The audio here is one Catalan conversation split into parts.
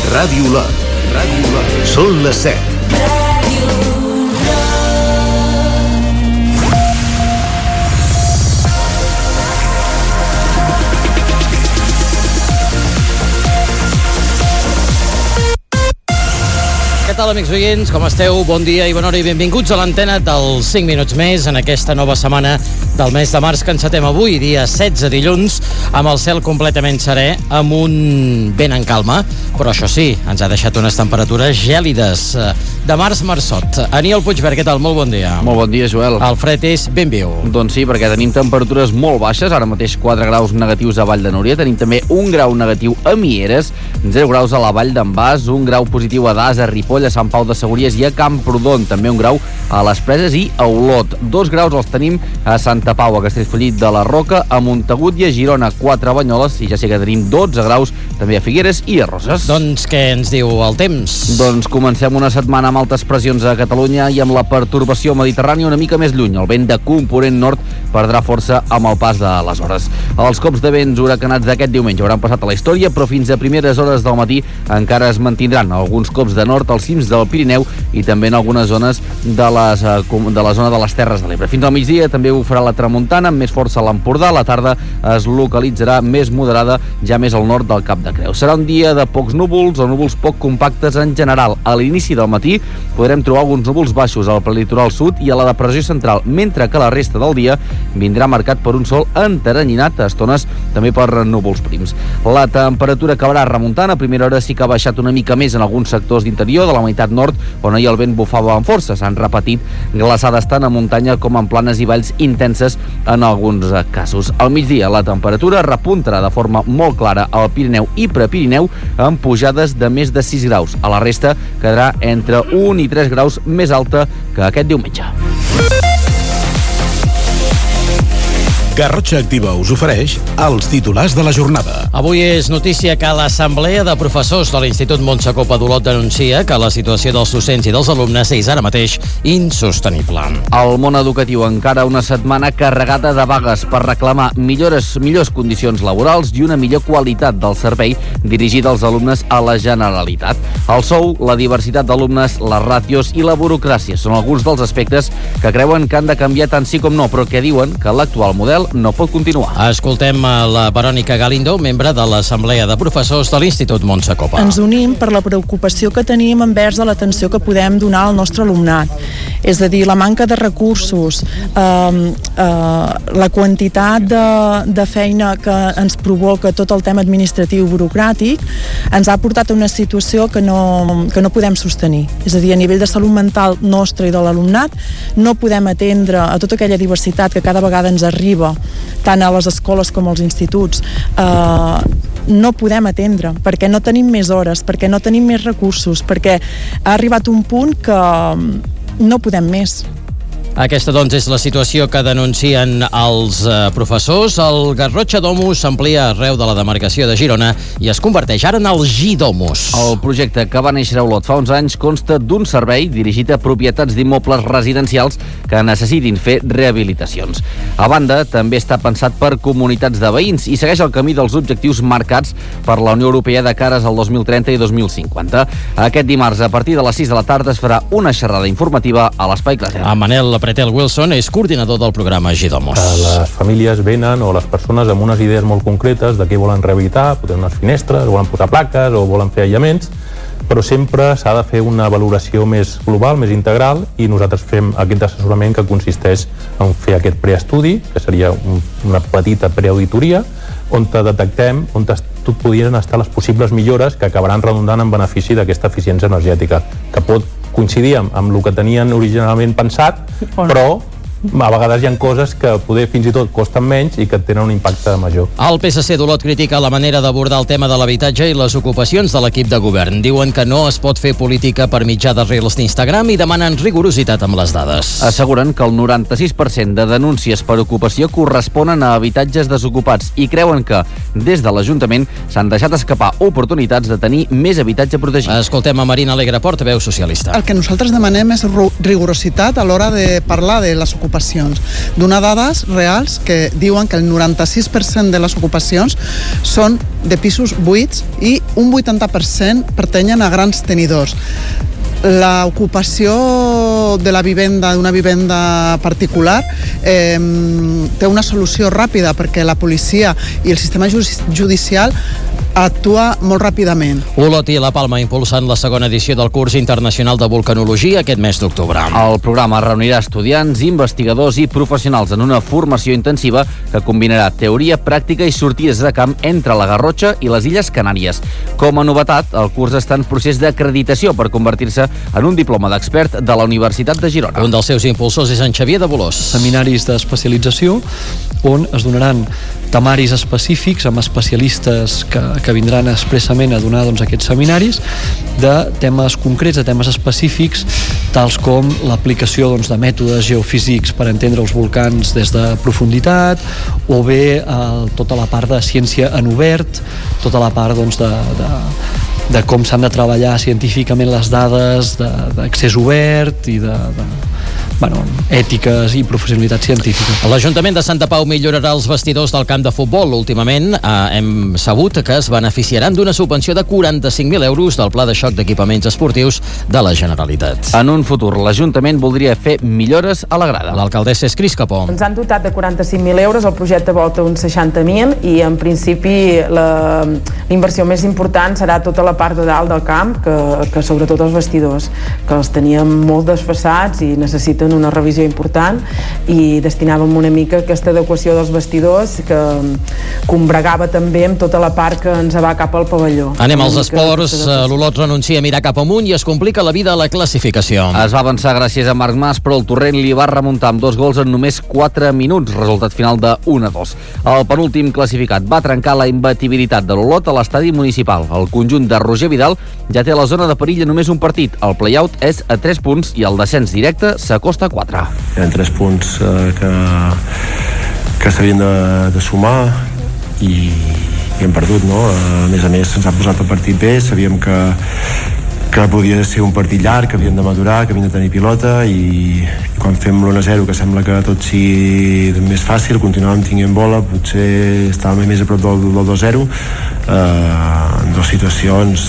Ràdio Lot. Són les 7. Què tal, amics oients? Com esteu? Bon dia i bona hora i benvinguts a l'antena dels 5 minuts més en aquesta nova setmana del mes de març que encetem avui, dia 16 dilluns, amb el cel completament serè, amb un vent en calma, però això sí, ens ha deixat unes temperatures gèlides de març-marçot. Aniol Puigverd, què tal? Molt bon dia. Molt bon dia, Joel. El fred és ben viu. Doncs sí, perquè tenim temperatures molt baixes, ara mateix 4 graus negatius a Vall de Núria, tenim també 1 grau negatiu a Mieres, 0 graus a la Vall d'en Bas, 1 grau positiu a Das, a Ripoll, a Sant Pau de Segúries i a Camprodon, també 1 grau a les Preses i a Olot. 2 graus els tenim a Santa Pau, a Castellfollit de la Roca, a Montagut i a Girona, 4 a Banyoles, i ja sé que tenim 12 graus també a Figueres i a Roses. Doncs què ens diu el temps? Doncs comencem una setmana amb altes pressions a Catalunya i amb la pertorbació mediterrània una mica més lluny. El vent de component nord perdrà força amb el pas de les hores. Els cops de vents huracanats d'aquest diumenge hauran passat a la història, però fins a primeres hores del matí encara es mantindran alguns cops de nord als cims del Pirineu i també en algunes zones de la zona de les Terres de l'Ebre. Fins al migdia també ho farà la tramuntana, amb més força a l'Empordà. La tarda es localitzarà més moderada, ja més al nord del Cap de Creus. Serà un dia de pocs núvols o núvols poc compactes en general. A l'inici del matí podrem trobar alguns núvols baixos al prelitoral sud i a la depressió central, mentre que la resta del dia vindrà marcat per un sol enteranyinat, a estones també per núvols prims. La temperatura acabarà remuntant. A primera hora sí que ha baixat una mica més en alguns sectors d'interior de la meitat nord, on ahir el vent bufava amb força. S'han repetit glaçades tant a muntanya com en planes i valls intenses en alguns casos. Al migdia la temperatura repuntarà de forma molt clara al Pirineu i Prepirineu, amb pujades de més de 6 graus. A la resta quedarà entre 1 i 3 graus més alta que aquest diumenge. Garrotxa Activa us ofereix els titulars de la jornada. Avui és notícia que l'Assemblea de Professors de l'Institut Montsecopa d'Olot denuncia que la situació dels docents i dels alumnes és ara mateix insostenible. El món educatiu encara una setmana carregada de vagues per reclamar millors condicions laborals i una millor qualitat del servei dirigit als alumnes a la Generalitat. El sou, la diversitat d'alumnes, les ràtios i la burocràcia són alguns dels aspectes que creuen que han de canviar tant sí com no, però que diuen que l'actual model no pot continuar. Escoltem a la Verònica Galindo, membre de l'Assemblea de Professors de l'Institut Montsecopa. Ens unim per la preocupació que tenim envers de l'atenció que podem donar al nostre alumnat. És a dir, la manca de recursos, la quantitat de feina que ens provoca tot el tema administratiu burocràtic ens ha portat a una situació que no podem sostenir. És a dir, a nivell de salut mental nostra i de l'alumnat no podem atendre a tota aquella diversitat que cada vegada ens arriba tant a les escoles com als instituts. No podem atendre, perquè no tenim més hores, perquè no tenim més recursos, perquè ha arribat un punt que no podem més. Aquesta, doncs, és la situació que denuncien els professors. El Garrotxa Domus s'amplia arreu de la demarcació de Girona i es converteix ara en el Gidomus. El projecte, que va néixer a Olot fa uns anys, consta d'un servei dirigit a propietats d'immobles residencials que necessitin fer rehabilitacions. A banda, també està pensat per comunitats de veïns i segueix el camí dels objectius marcats per la Unió Europea de cares al 2030 i 2050. Aquest dimarts, a partir de les 6 de la tarda, es farà una xerrada informativa a l'Espai Claser. A Manel Pretel Wilson és coordinador del programa Gidomus. Les famílies venen, o les persones, amb unes idees molt concretes de què volen rehabilitar, potser unes finestres, volen posar plaques o volen fer aïllaments, però sempre s'ha de fer una valoració més global, més integral, i nosaltres fem aquest assessorament que consisteix en fer aquest preestudi, que seria una petita preauditoria, on detectem on podrien estar les possibles millores que acabaran redundant en benefici d'aquesta eficiència energètica, que pot coincidir amb el que tenien originalment pensat, però a vegades hi ha coses que poder fins i tot costen menys i que tenen un impacte major. El PSC d'Olot critica la manera d'abordar el tema de l'habitatge i les ocupacions de l'equip de govern. Diuen que no es pot fer política per mitjà de reels d'Instagram i demanen rigorositat amb les dades. Asseguren que el 96% de denúncies per ocupació corresponen a habitatges desocupats i creuen que, des de l'Ajuntament, s'han deixat escapar oportunitats de tenir més habitatge protegit. Escoltem a Marina Alegre, portaveu socialista. El que nosaltres demanem és rigorositat a l'hora de parlar de les ocupacions ocupacions. Donar dades reals que diuen que el 96% de les ocupacions són de pisos buits i un 80% pertanyen a grans tenidors. L'ocupació de la vivenda, d'una vivenda particular, té una solució ràpida perquè la policia i el sistema judicial actua molt ràpidament. Olot i La Palma impulsant la segona edició del curs internacional de vulcanologia aquest mes d'octubre. El programa reunirà estudiants, investigadors i professionals en una formació intensiva que combinarà teoria, pràctica i sortides de camp entre la Garrotxa i les Illes Canàries. Com a novetat, el curs està en procés d'acreditació per convertir-se en un diploma d'expert de la Universitat de Girona. Un dels seus impulsors és en Xavier de Bolós. Seminaris d'especialització on es donaran temaris específics amb especialistes que vindran expressament a donar aquests seminaris de temes concrets, de temes específics, tals com l'aplicació de mètodes geofísics per entendre els volcans des de profunditat, o bé tota la part de ciència en obert, tota la part de com s'han de treballar científicament les dades d'accés obert i ètiques i professionalitat científica. L'Ajuntament de Santa Pau millorarà els vestidors del camp de futbol. Últimament hem sabut que es beneficiaran d'una subvenció de 45.000 euros del Pla de Xoc d'Equipaments Esportius de la Generalitat. En un futur, l'Ajuntament voldria fer millores a la grada. L'alcaldessa és Cris Capó. Ens han dotat de 45.000 euros, el projecte volta uns 60.000 i en principi la inversió més important serà tota la part de dalt del camp, que sobretot els vestidors, que els teníem molt desfassats i necessiten una revisió important, i destinàvem una mica a aquesta adequació dels vestidors que combregava també amb tota la part que ens va cap al pavelló. Anem als esports. L'Olot renuncia a mirar cap amunt i es complica la vida a la classificació. Es va avançar gràcies a Marc Mas, però el Torrent li va remuntar amb 2 gols en només 4 minuts, resultat final de 1-2. El penúltim classificat va trencar la imbatibilitat de l'Olot a l'estadi municipal. El conjunt de Roger Vidal ja té la zona de perill a només un partit. El play-out és a 3 punts i el descens directe s'acosta a 4. Eren 3 punts que s'havien de sumar i hem perdut, no? A més, se'ns ha posat el partit bé, sabíem que podia ser un partit llarg, que havíem de madurar, que havíem de tenir pilota, i quan fem l'1-0, que sembla que tot sigui més fàcil, continuàvem tinguent bola, potser estàvem més a prop del 2-0, en 2 situacions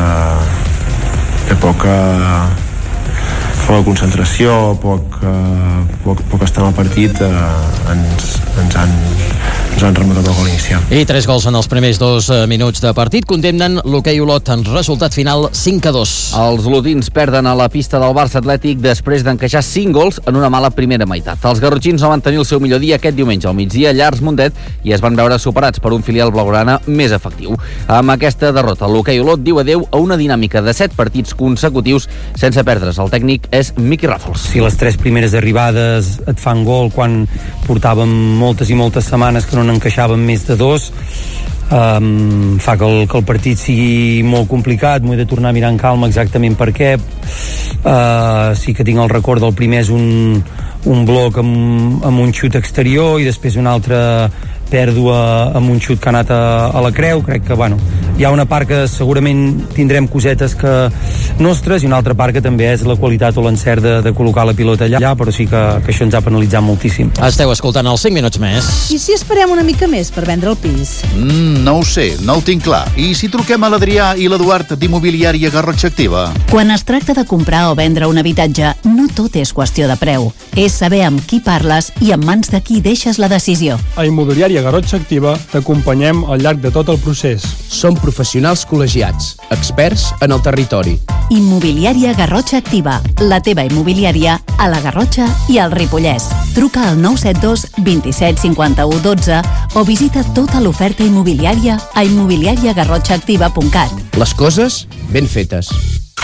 de poca concentració, poc estar al partit, ens han remuntat el gol inicial. I 3 gols en els primers 2 minuts de partit condemnen l'hoquei Olot en resultat final 5-2. Els olotins perden a la pista del Barça Atlètic després d'encaixar 5 gols en una mala primera meitat. Els garrotxins no van tenir el seu millor dia aquest diumenge al migdia a Llars Mundet i es van veure superats per un filial blaugrana més efectiu. Amb aquesta derrota, l'hoquei Olot diu adeu a una dinàmica de 7 partits consecutius sense perdre's. El tècnic és Miqui Ràfols. Si les 3 primeres arribades et fan gol quan portàvem moltes i moltes setmanes que no n'encaixàvem més de 2, fa que el partit sigui molt complicat. M'ho he de tornar a mirar en calma exactament per què. Sí que tinc el record del primer és un bloc amb un xut exterior i després una altra pèrdua amb un xut que ha anat a la creu. Crec que hi ha una part que segurament tindrem cosetes nostres i una altra part que també és la qualitat o l'encert de col·locar la pilota allà, però sí que això ens ha penalitzat moltíssim. Esteu escoltant els 5 minuts més. I si esperem una mica més per vendre el pis? No ho sé, no ho tinc clar. I si truquem a l'Adrià i l'Eduard d'Immobiliària Garrotxa Activa? Quan es tracta de comprar o vendre un habitatge, no tot és qüestió de preu. És saber amb qui parles i en mans de qui deixes la decisió. A Immobiliària Garrotxa Activa t'acompanyem al llarg de tot el procés. Som professionals col·legiats, experts en el territori. Immobiliària Garrotxa Activa, la teva immobiliària a la Garrotxa i al Ripollès. Truca al 972 27 51 12 o visita tota l'oferta immobiliària a immobiliariagarrotxaactiva.cat. Les coses ben fetes.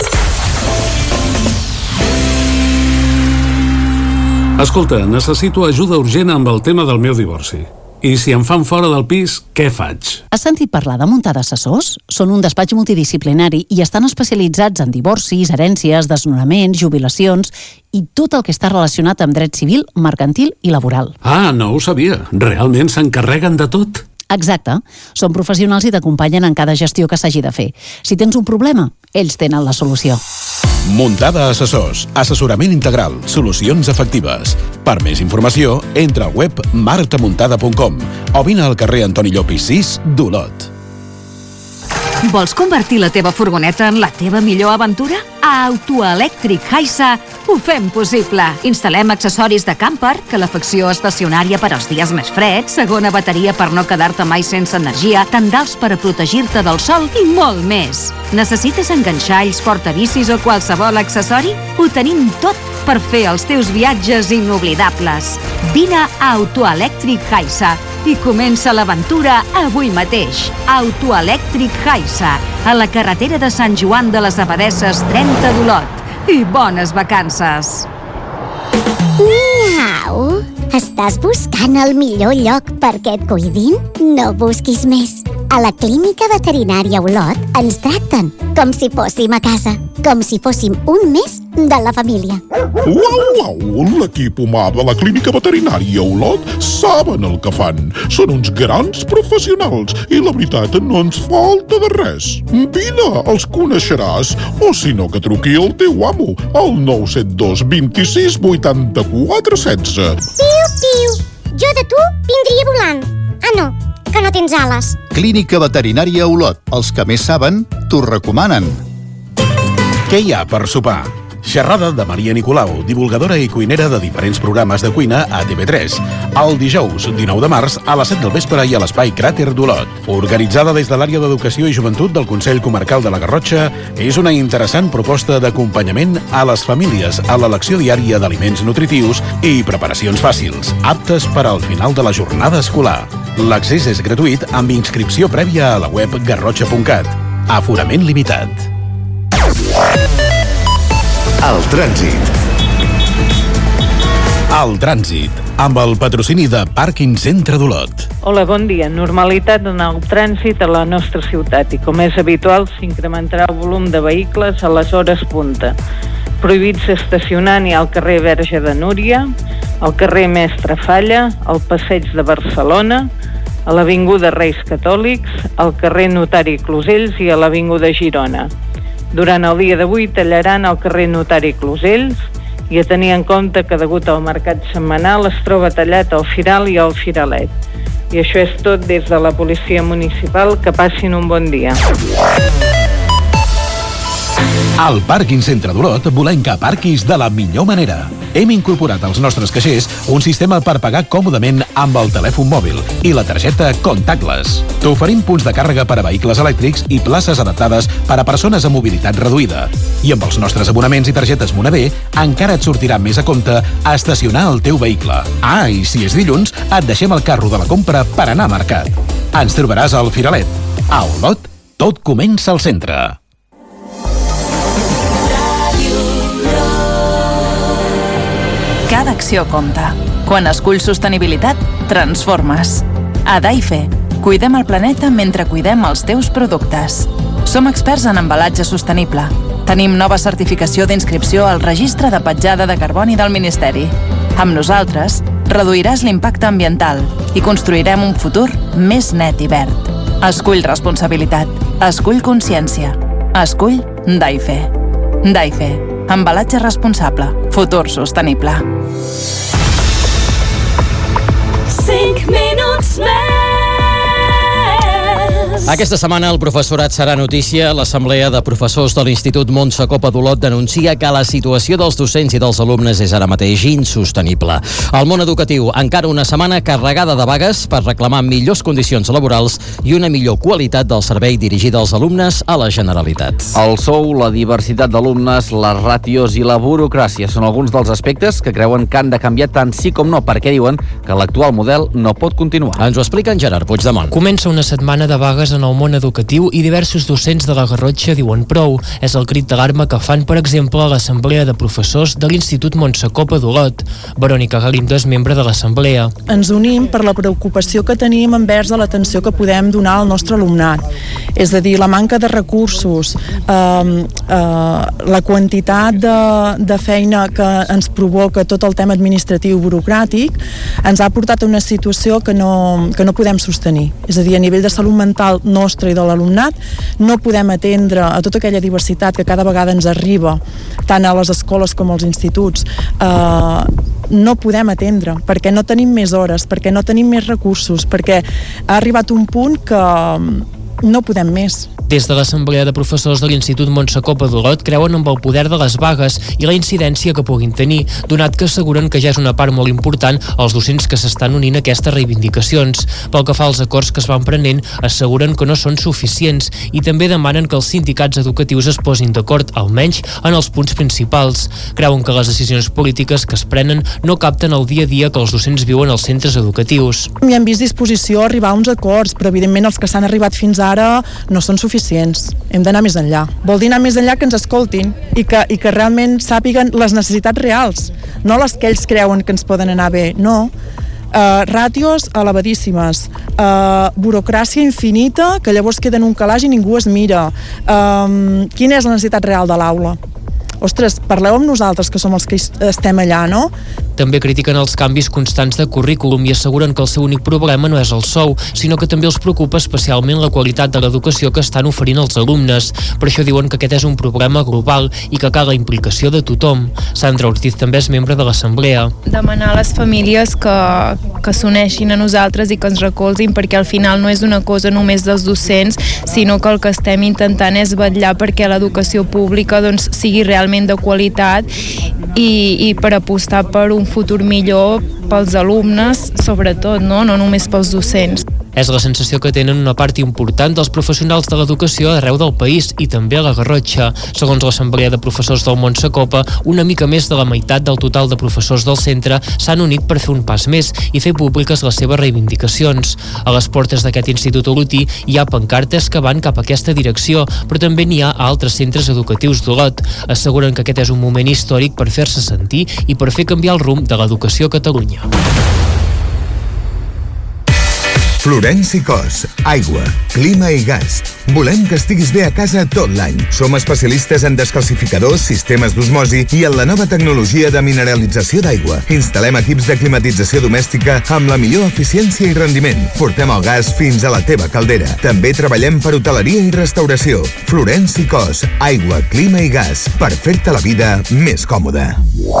Escolta, necessito ajuda urgent amb el tema del meu divorci. I si em fan fora del pis, què faig? Has sentit parlar de Muntar d'Assessors? Són un despatx multidisciplinari i estan especialitzats en divorcis, herències, desnonaments, jubilacions i tot el que està relacionat amb dret civil, mercantil i laboral. Ah, no ho sabia. Realment s'encarreguen de tot? Exacte. Són professionals i t'acompanyen en cada gestió que s'hagi de fer. Si tens un problema, ells tenen la solució. Muntada Assessors. Assessorament integral. Solucions efectives. Per més informació, entra al web martamuntada.com o vine al carrer Antoni Llopis 6 d'Olot. Vols convertir la teva furgoneta en la teva millor aventura? A Autoelèctric Haisa ho fem possible. Instal·lem accessoris de camper, calefacció estacionària per als dies més freds, segona bateria per no quedar-te mai sense energia, tendals per a protegir-te del sol i molt més. Necessites enganxalls, portabicis o qualsevol accessori? Ho tenim tot per fer els teus viatges inoblidables. Vine a Autoelèctric Haisa i comença l'aventura avui mateix. Autoelèctric Haisa, a la carretera de Sant Joan de les Abadesses 30 d'Olot. I bones vacances! Miau! Estàs buscant el millor lloc perquè et cuidin? No busquis més. A la Clínica Veterinària Olot ens tracten com si fóssim a casa, com si fóssim un més de la família. Uau! L'equip humà de la Clínica Veterinària Olot saben el que fan. Són uns grans professionals i la veritat no ens falta de res. Vine, els coneixeràs. O si no, que truqui el teu amo al 972 26 84 16. Piu, piu! Jo de tu vindria volant. Ah, no, que no tens ales. Clínica Veterinària Olot. Els que més saben, t'ho recomanen. Què hi ha per sopar? Xerrada de Maria Nicolau, divulgadora i cuinera de diferents programes de cuina a TV3. El dijous 19 de març a les 7 del vespre i a l'Espai Cràter d'Olot. Organitzada des de l'àrea d'Educació i Joventut del Consell Comarcal de la Garrotxa, és una interessant proposta d'acompanyament a les famílies a l'elecció diària d'aliments nutritius i preparacions fàcils, aptes per al final de la jornada escolar. L'accés és gratuït amb inscripció prèvia a la web garrotxa.cat. Aforament limitat. El trànsit. El trànsit, amb el patrocini de Pàrquing Centre d'Olot. Hola, bon dia. Normalitat en el trànsit a la nostra ciutat i, com és habitual, s'incrementarà el volum de vehicles a les hores punta. Prohibits estacionar ni al carrer Verge de Núria, al carrer Mestre Falla, al Passeig de Barcelona, a l'Avinguda Reis Catòlics, al carrer Notari Closells i a l'Avinguda Girona. Durant el dia d'avui tallaran al carrer Notari Closells i a tenir en compte que degut al mercat setmanal es troba tallat el Firal i el Firalet. I això és tot des de la Policia Municipal. Que passin un bon dia. Al Pàrquing Centre d'Olot volem que parquis de la millor manera. Hem incorporat als nostres caixers un sistema per pagar còmodament amb el telèfon mòbil i la targeta Contactless. T'oferim punts de càrrega per a vehicles elèctrics i places adaptades per a persones amb mobilitat reduïda. I amb els nostres abonaments i targetes Monader encara et sortirà més a compte a estacionar el teu vehicle. Ah, i si és dilluns, et deixem el carro de la compra per anar a mercat. Ens trobaràs al Firalet. A Olot, tot comença al centre. Cada acció compta. Quan esculls sostenibilitat, transformes. A Daife, cuidem el planeta mentre cuidem els teus productes. Som experts en embalatge sostenible. Tenim nova certificació d'inscripció al Registre de Petjada de Carboni del Ministeri. Amb nosaltres, reduiràs l'impacte ambiental i construirem un futur més net i verd. Escull responsabilitat. Escull consciència. Escull Daife. Daife. Embalatge responsable. Futur sostenible. 5 minuts més. Aquesta setmana el professorat serà notícia. L'Assemblea de Professors de l'Institut Montse Copa d'Olot denuncia que la situació dels docents i dels alumnes és ara mateix insostenible. El món educatiu, encara una setmana carregada de vagues per reclamar millors condicions laborals i una millor qualitat del servei dirigida als alumnes a la Generalitat. El sou, la diversitat d'alumnes, les ràtios i la burocràcia són alguns dels aspectes que creuen que han de canviar tant sí com no, perquè diuen que l'actual model no pot continuar. Ens ho explica en Gerard Puigdemont. Comença una setmana de vagues en el món educatiu i diversos docents de la Garrotxa diuen prou. És el crit d'alarma que fan, per exemple, a l'Assemblea de Professors de l'Institut Montsecopa d'Olot. Verònica Galindo és membre de l'Assemblea. Ens unim per la preocupació que tenim envers de l'atenció que podem donar al nostre alumnat. És a dir, la manca de recursos, la quantitat de feina que ens provoca tot el tema administratiu burocràtic, ens ha portat a una situació que no podem sostenir. És a dir, a nivell de salut mental nostra i de l'alumnat, no podem atendre a tota aquella diversitat que cada vegada ens arriba, tant a les escoles com als instituts. No podem atendre, perquè no tenim més hores, perquè no tenim més recursos, perquè ha arribat un punt que no podem més. Des de l'Assemblea de Professors de l'Institut Montsecopa d'Olot creuen amb el poder de les vagues i la incidència que puguin tenir, donat que asseguren que ja és una part molt important els docents que s'estan unint a aquestes reivindicacions. Pel que fa als acords que es van prenent, asseguren que no són suficients i també demanen que els sindicats educatius es posin d'acord, almenys en els punts principals. Creuen que les decisions polítiques que es prenen no capten el dia a dia que els docents viuen als centres educatius. Hi hem vist disposició a arribar a uns acords, però evidentment els que s'han arribat fins ara no són suficients. Hem d'anar més enllà. Vol dir anar més enllà que ens escoltin i que realment sàpiguen les necessitats reals, no les que ells creuen que ens poden anar bé, no. Ràtios elevadíssimes, burocràcia infinita, que llavors queda en un calaix i ningú es mira. Quina és la necessitat real de l'aula? Ostres, parleu amb nosaltres, que som els que estem allà, no? També critiquen els canvis constants de currículum i asseguren que el seu únic problema no és el sou, sinó que també els preocupa especialment la qualitat de l'educació que estan oferint els alumnes. Per això diuen que aquest és un problema global i que cal la implicació de tothom. Sandra Ortiz també és membre de l'Assemblea. Demanar a les famílies que s'uneixin a nosaltres i que ens recolzin, perquè al final no és una cosa només dels docents, sinó que el que estem intentant és vetllar perquè l'educació pública sigui realment de qualitat i per apostar per un futur millor pels alumnes, sobretot, no només pels docents. És la sensació que tenen una part important dels professionals de l'educació arreu del país i també a la Garrotxa. Segons l'Assemblea de Professors del Montsecopa, una mica més de la meitat del total de professors del centre s'han unit per fer un pas més i fer públiques les seves reivindicacions. A les portes d'aquest institut olotí hi ha pancartes que van cap a aquesta direcció, però també n'hi ha a altres centres educatius d'Olot. Asseguren que aquest és un moment històric per fer-se sentir i per fer canviar el rumb de l'educació a Catalunya. Florenci Cos, aigua, clima i gas. Volem que estiguis bé a casa tot l'any. Som especialistes en descalcificadors, sistemes d'osmosi i en la nova tecnologia de mineralització d'aigua. Instal·lem equips de climatització domèstica amb la millor eficiència i rendiment. Portem el gas fins a la teva caldera. També treballem per hoteleria i restauració. Florenci Cos, aigua, clima i gas. Per fer-te la vida més còmoda.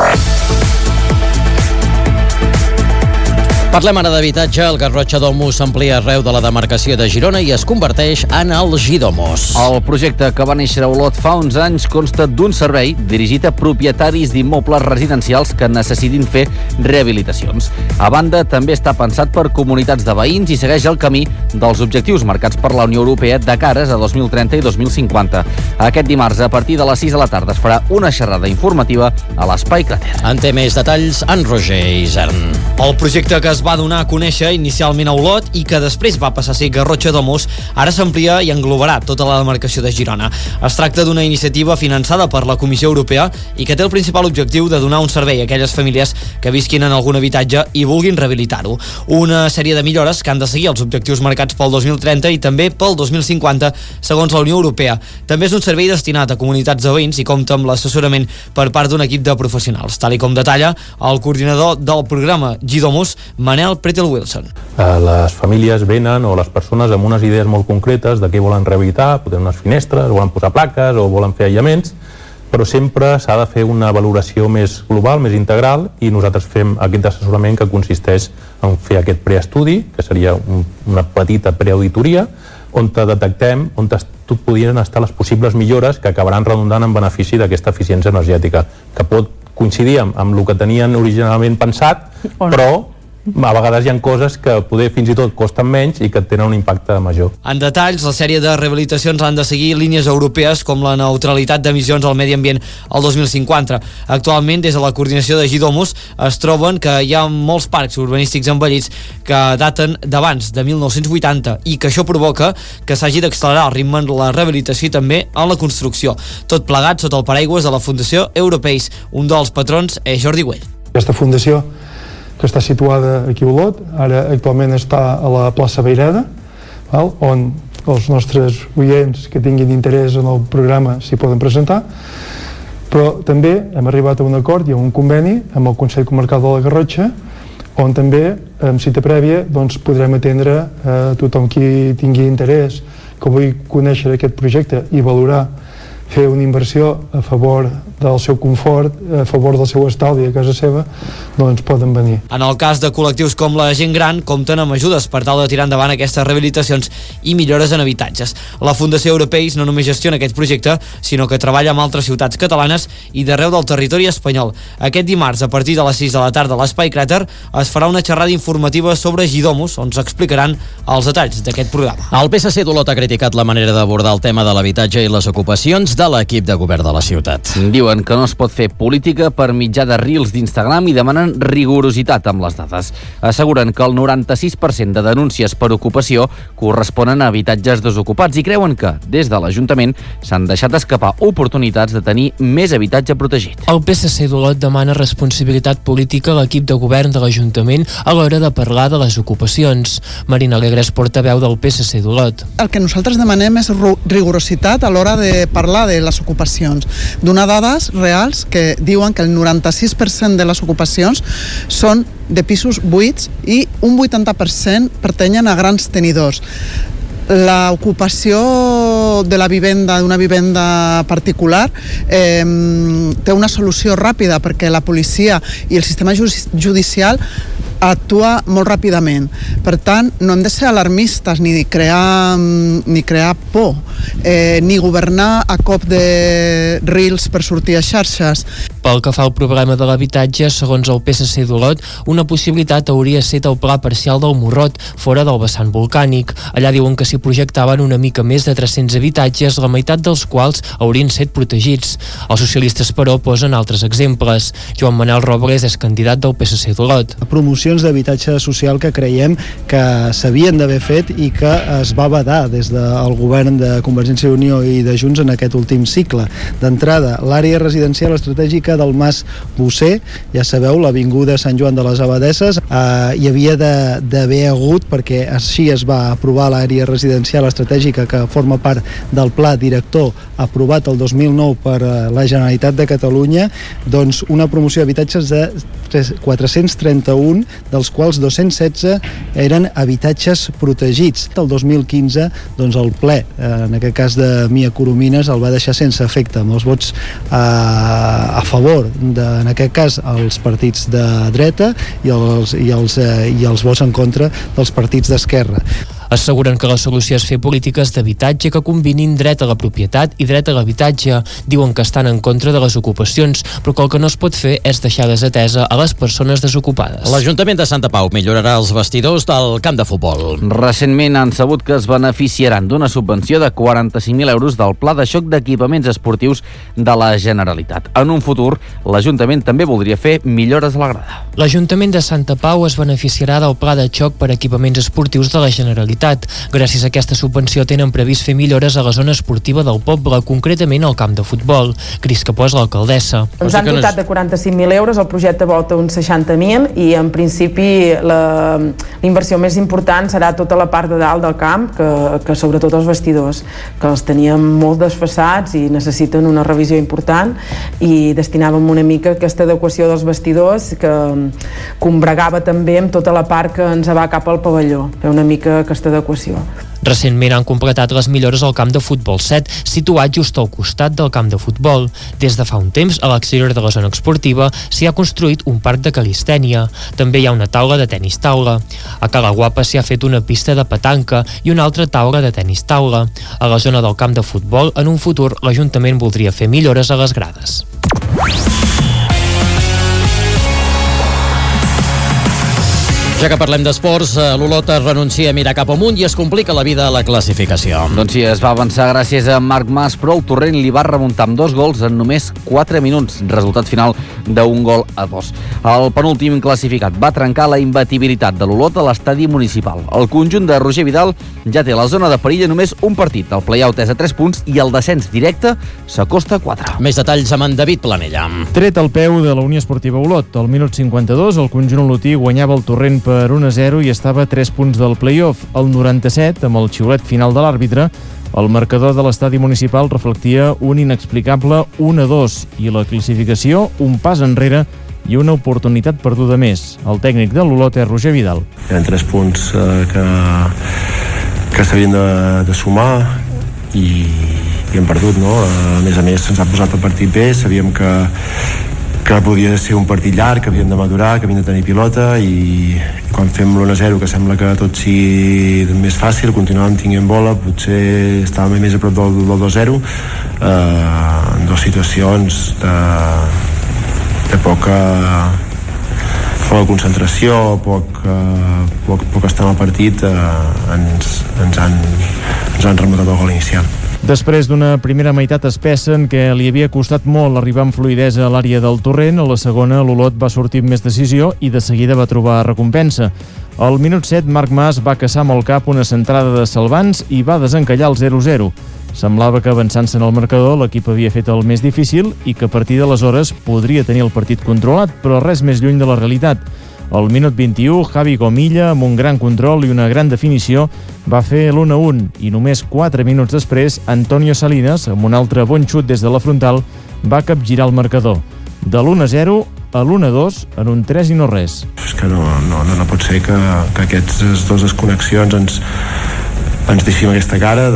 Parlem ara d'habitatge. El Garrotxa Domus s'amplia arreu de la demarcació de Girona i es converteix en el Gidomos. El projecte, que va néixer a Olot fa uns anys, consta d'un servei dirigit a propietaris d'immobles residencials que necessitin fer rehabilitacions. A banda, també està pensat per comunitats de veïns i segueix el camí dels objectius marcats per la Unió Europea de cares a 2030 i 2050. Aquest dimarts, a partir de les 6 de la tarda, es farà una xerrada informativa a l'Espai Cràter. En té més detalls en Roger Isern. El projecte que es va donar a conèixer inicialment a Olot i que després va passar a ser Garrotxa Domus, ara s'amplia i englobarà tota la demarcació de Girona. Es tracta d'una iniciativa finançada per la Comissió Europea i que té el principal objectiu de donar un servei a aquelles famílies que visquin en algun habitatge i vulguin rehabilitar-ho. Una sèrie de millores que han de seguir els objectius marcats pel 2030 i també pel 2050, segons la Unió Europea. També és un servei destinat a comunitats de veïns i compta amb l'assessorament per part d'un equip de professionals, tal i com detalla el coordinador del programa Gidomos, Manel Pretel-Wilson. Les famílies venen, o les persones, amb unes idees molt concretes de què volen rehabilitar, potser unes finestres, volen posar plaques o volen fer aïllaments, però sempre s'ha de fer una valoració més global, més integral, i nosaltres fem aquest assessorament que consisteix en fer aquest preestudi, que seria una petita preauditoria, on detectem on podrien estar les possibles millores que acabaran redundant en benefici d'aquesta eficiència energètica, que pot coincidir amb el que tenien originalment pensat, però a vegades hi ha coses que poder fins i tot costen menys i que tenen un impacte major. En detalls, la sèrie de rehabilitacions han de seguir línies europees com la neutralitat d'emissions al medi ambient al 2050. Actualment, des de la coordinació de Gidomus, es troben que hi ha molts parcs urbanístics envellits que daten d'abans de 1980 i que això provoca que s'hagi d'accelerar el ritme en la rehabilitació i també en la construcció. Tot plegat sota el paraigües de la Fundació Europeis. Un dels patrons és Jordi Güell. Aquesta fundació, que està situada aquí a Olot, ara actualment està a la plaça Vayreda, on els nostres oients que tinguin interès en el programa s'hi poden presentar, però també hem arribat a un acord i a un conveni amb el Consell Comarcal de la Garrotxa, on també, amb cita prèvia, podrem atendre a tothom qui tingui interès, que vulgui conèixer aquest projecte i valorar fer una inversió a favor del seu confort, a favor del seu estalvi a casa seva, doncs poden venir. En el cas de col·lectius com la gent gran, compten amb ajudes per tal de tirar endavant aquestes rehabilitacions i millores en habitatges. La Fundació Europeis no només gestiona aquest projecte, sinó que treballa amb altres ciutats catalanes i d'arreu del territori espanyol. Aquest dimarts, a partir de les 6 de la tarda a l'Espai Cràter, es farà una xerrada informativa sobre Gidomus, on s'explicaran els detalls d'aquest programa. El PSC d'Olot ha criticat la manera d'abordar el tema de l'habitatge i les ocupacions de l'equip de govern de la ciutat. Diuen que no es pot fer política per mitjà de reels d'Instagram i demanen rigorositat amb les dades. Asseguren que el 96% de denúncies per ocupació corresponen a habitatges desocupats i creuen que, des de l'Ajuntament, s'han deixat escapar oportunitats de tenir més habitatge protegit. El PSC d'Olot demana responsabilitat política a l'equip de govern de l'Ajuntament a l'hora de parlar de les ocupacions. Marina Alegre és portaveu del PSC d'Olot. El que nosaltres demanem és rigorositat a l'hora de parlar de les ocupacions. Donar dades reals que diuen que el 96% de les ocupacions són de pisos buits i un 80% pertanyen a grans tenidors. L'ocupació de la vivenda, d'una vivenda particular, té una solució ràpida perquè la policia i el sistema judicial actua molt ràpidament. Per tant, no hem de ser alarmistes ni crear por, ni governar a cop de reels per sortir a xarxes. Pel que fa al problema de l'habitatge, segons el PSC d'Olot, una possibilitat hauria estat el pla parcial del Morrot, fora del vessant volcànic. Allà diuen que s'hi projectaven una mica més de 300 habitatges, la meitat dels quals haurien estat protegits. Els socialistes, però, posen altres exemples. Joan Manel Robles és candidat del PSC d'Olot. Promocions d'habitatge social que creiem que s'havien d'haver fet i que es va vedar des del govern de Convergència i Unió i de Junts en aquest últim cicle. D'entrada, l'àrea residencial estratègica del Mas Bosser, ja sabeu, l'avinguda Sant Joan de les Abadesses, hi havia d'haver hagut, perquè així es va aprovar l'àrea residencial estratègica que forma part del pla director aprovat el 2009 per la Generalitat de Catalunya, doncs una promoció d'habitatges de 431, dels quals 216 eren habitatges protegits. El 2015, doncs el ple, en aquest cas de Mia Coromines, el va deixar sense efecte, amb els vots a favor, en aquest cas, els partits de dreta i els vots en contra dels partits d'esquerra. Asseguren que la solució és fer polítiques d'habitatge que combinin dret a la propietat i dret a l'habitatge. Diuen que estan en contra de les ocupacions, però que el que no es pot fer és deixar desatesa a les persones desocupades. L'Ajuntament de Santa Pau millorarà els vestidors del camp de futbol. Recentment han sabut que es beneficiaran d'una subvenció de 45.000 euros del Pla de Xoc d'Equipaments Esportius de la Generalitat. En un futur, l'Ajuntament també voldria fer millores a la grada. L'Ajuntament de Santa Pau es beneficiarà del Pla de Xoc per Equipaments Esportius de la Generalitat. Gràcies a aquesta subvenció tenen previst fer millores a la zona esportiva del poble, concretament al camp de futbol. Cris Capó és l'alcaldessa. Ens han dotat de 45.000 euros, el projecte volta uns 60.000 i en principi la inversió més important serà tota la part de dalt del camp, que sobretot els vestidors, que els teníem molt desfassats i necessiten una revisió important, i destinàvem una mica a aquesta adequació dels vestidors que combregava també amb tota la part que ens va cap al pavelló, una mica aquesta adequació. Recentment han completat les millores al camp de futbol 7, situat just al costat del camp de futbol. Des de fa un temps, a l'exterior de la zona esportiva, s'hi ha construït un parc de calistènia. També hi ha una taula de tenis taula. A Cala Guapa s'hi ha fet una pista de petanca i una altra taula de tenis taula. A la zona del camp de futbol, en un futur, l'Ajuntament voldria fer millores a les grades. Ja que parlem d'esports, l'Olot renuncia a mirar cap amunt i es complica la vida a la classificació. Doncs sí, es va avançar gràcies a Marc Mas, però el Torrent li va remuntar amb 2 gols en només 4 minuts, resultat final d'1 gol a 2. El penúltim classificat va trencar la imbatibilitat de l'Olot a l'estadi municipal. El conjunt de Roger Vidal ja té la zona de perill a només un partit. El play-out és a 3 punts i el descens directe s'acosta a 4. Més detalls amb en David Planella. Tret al peu de la Unió Esportiva Olot. Al minut 52, el conjunt olotí guanyava el Torrent per 1-0 i estava a 3 punts del play-off. Al 97, amb el xiulet final de l'àrbitre, el marcador de l'estadi municipal reflectia un inexplicable 1-2 i la classificació un pas enrere i una oportunitat perduda més. El tècnic de l'Olot és Roger Vidal. Eren 3 punts que s'havien de sumar i hem perdut, no? A més, se'ns ha posat el partit bé, sabíem que podia ser un partit llarg, que havíem de madurar, que havíem de tenir pilota i quan fem l'1-0, que sembla que tot sigui més fàcil, continuàvem tinguent bola, potser estàvem més a prop del 2-0, en 2 situacions de poca concentració, poc estar en el partit, ens han remuntat el gol inicial. Després d'una primera meitat espessa en què li havia costat molt arribar amb fluïdesa a l'àrea del Torrent, a la segona l'Olot va sortir amb més decisió i de seguida va trobar recompensa. Al minut 7, Marc Mas va caçar amb el cap una centrada de Salvans i va desencallar el 0-0. Semblava que avançant-se en el marcador l'equip havia fet el més difícil i que a partir d'aleshores podria tenir el partit controlat, però res més lluny de la realitat. Al minut 21, Javi Gomilla, amb un gran control i una gran definició, va fer l'1-1 i només 4 minuts després, Antonio Salinas, amb un altre bon xut des de la frontal, va capgirar el marcador. De l'1-0 a l'1-2 en un 3 i no res. És que no pot ser que aquestes 2 desconnexions ens deixin aquesta cara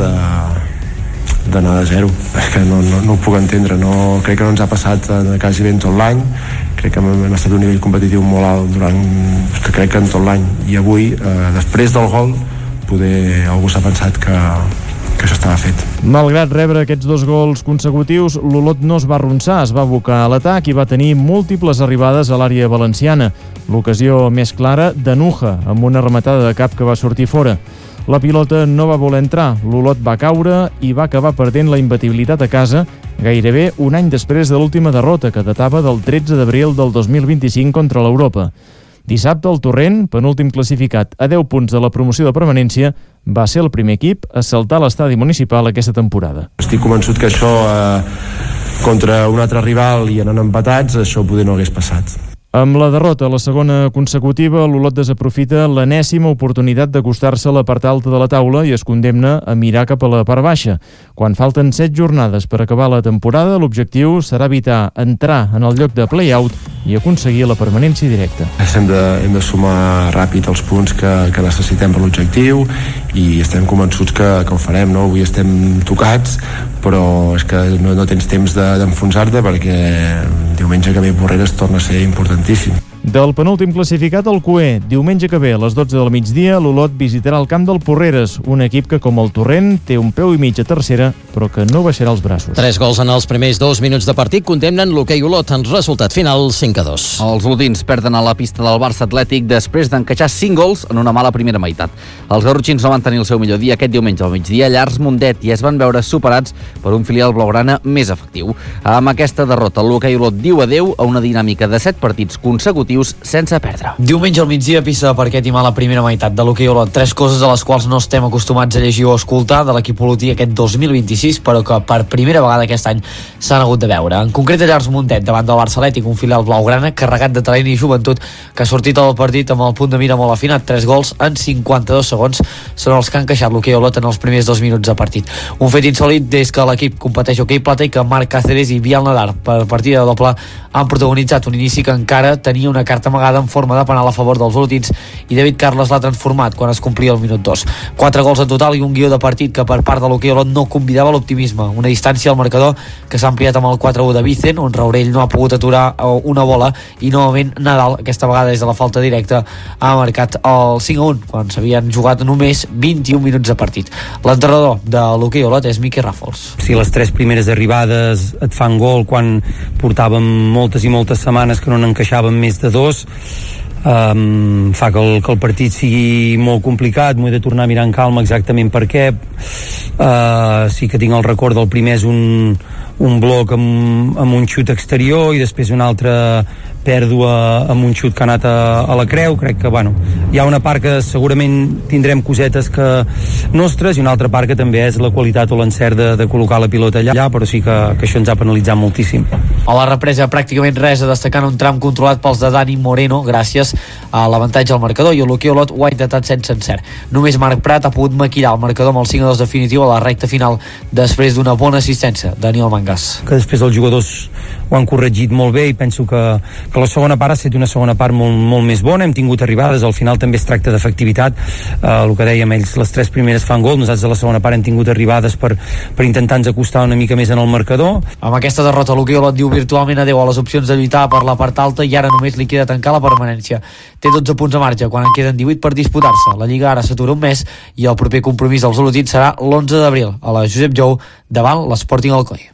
d'anar de 0. És que no ho puc entendre. Crec que no ens ha passat quasi ben tot l'any. Crec que hem estat a un nivell competitiu molt alt crec que en tot l'any. I avui, després del gol, poder algú s'ha pensat que això estava fet. Malgrat rebre aquests 2 gols consecutius, l'Olot no es va arronsar, es va abocar a l'atac i va tenir múltiples arribades a l'àrea valenciana. L'ocasió més clara, Danuja, amb una rematada de cap que va sortir fora. La pilota no va voler entrar, l'Olot va caure i va acabar perdent la imbatibilitat a casa gairebé un any després de l'última derrota, que datava del 13 d'abril del 2025 contra l'Europa. Dissabte, el Torrent, penúltim classificat a 10 punts de la promoció de permanència, va ser el primer equip a saltar a l'estadi municipal aquesta temporada. Estic convençut que això, contra un altre rival i anant empatats, això poder no hagués passat. Amb la derrota a la segona consecutiva, l'Olot desaprofita l'enèsima oportunitat d'acostar-se a la part alta de la taula i es condemna a mirar cap a la part baixa. Quan falten 7 jornades per acabar la temporada, l'objectiu serà evitar entrar en el lloc de play-out i aconseguir la permanència directa. Hem de sumar ràpid els punts que necessitem per l'objectiu i estem convençuts que ho farem, no? Avui estem tocats, però és que no tens temps d'enfonsar-te perquè diumenge que ve Porreres torna a ser importantíssim. Del penúltim classificat al QE, diumenge que ve a les 12 del migdia, l'Olot visitarà el camp del Porreres, un equip que, com el Torrent, té un peu i mig a tercera, però que no baixarà els braços. 3 gols en els primers 2 minuts de partit condemnen l'hoquei Olot en resultat final 5-2. Els olotins perden a la pista del Barça Atlètic després d'encaixar 5 gols en una mala primera meitat. Els garrotxins no van tenir el seu millor dia aquest diumenge al migdia a Llars Mundet i es van veure superats per un filial blaugrana més efectiu. Amb aquesta derrota, l'hoquei Olot diu adeu a una dinàmica de 7 partits consecutius sense perdre. Diumenge al migdia, pista de parquet i mala primera meitat de l'hoquei Olot. 3 coses a les quals no estem acostumats a llegir o escoltar de l'equip olotí aquest 2026, però que per primera vegada aquest any s'han hagut de veure. En concret, a Llars Mundet, davant del Barça Atlètic, un filial blaugrana carregat de talent i joventut que ha sortit al partit amb el punt de mira molt afinat. 3 gols en 52 segons són els que han encaixat l'hoquei Olot en els primers 2 minuts de partit. Un fet insòlit des que l'equip competeix hoquei plata i que Marc Cáceres i Biel Nadar, per partida de doble, han protagonitzat un inici que encara tenia una carta amagada en forma de penal a favor dels olotins i David Carles l'ha transformat quan es complia el minut 2. 4 gols en total i un guió de partit que per part de l'hoquei Olot no convidava l'optimisme. Una distància al marcador que s'ha ampliat amb el 4-1 de Vicent, on Raurell no ha pogut aturar una bola i novament Nadal, aquesta vegada des de la falta directa, ha marcat el 5-1 quan s'havien jugat només 21 minuts de partit. L'entrenador de l'hoquei Olot és Miqui Ràfols. Si les 3 primeres arribades et fan gol quan portàvem moltes i moltes setmanes que no n'encaixàvem més de 2, fa que el partit sigui molt complicat. M'ho he de tornar a mirar en calma exactament per què. Sí que tinc el record del primer és un bloc amb un xut exterior i després un altre pèrdua amb un xut que ha anat a la creu. Crec que hi ha una part que segurament tindrem cosetes nostres i una altra part que també és la qualitat o l'encert de col·locar la pilota allà, però sí que això ens ha penalitzat moltíssim. A la represa pràcticament res a destacar en un tram controlat pels de Dani Moreno gràcies a l'avantatge al marcador, i el Luque Olot ho ha intentat sense encert. Només Marc Prat ha pogut maquillar el marcador amb el 5-2 definitiu a la recta final després d'una bona assistència de Daniel Mangàs. Que després els jugadors ho han corregit molt bé i penso que la segona part ha estat una segona part molt més bona. Hem tingut arribades, al final també es tracta d'efectivitat, el que dèiem, ells les 3 primeres fan gol, nosaltres a la segona part hem tingut arribades per intentar-nos acostar una mica més en el marcador. Amb aquesta derrota Luque Olot diu virtualment adeu a les opcions de lluitar per la part alta i ara només li queda tancar la permanència. Té 12 punts a marge quan en queden 18 per disputar-se. La Lliga ara s'atura un mes i el proper compromís dels olotins serà l'11 d'abril a la Josep Jou davant l'Sporting Alcoi.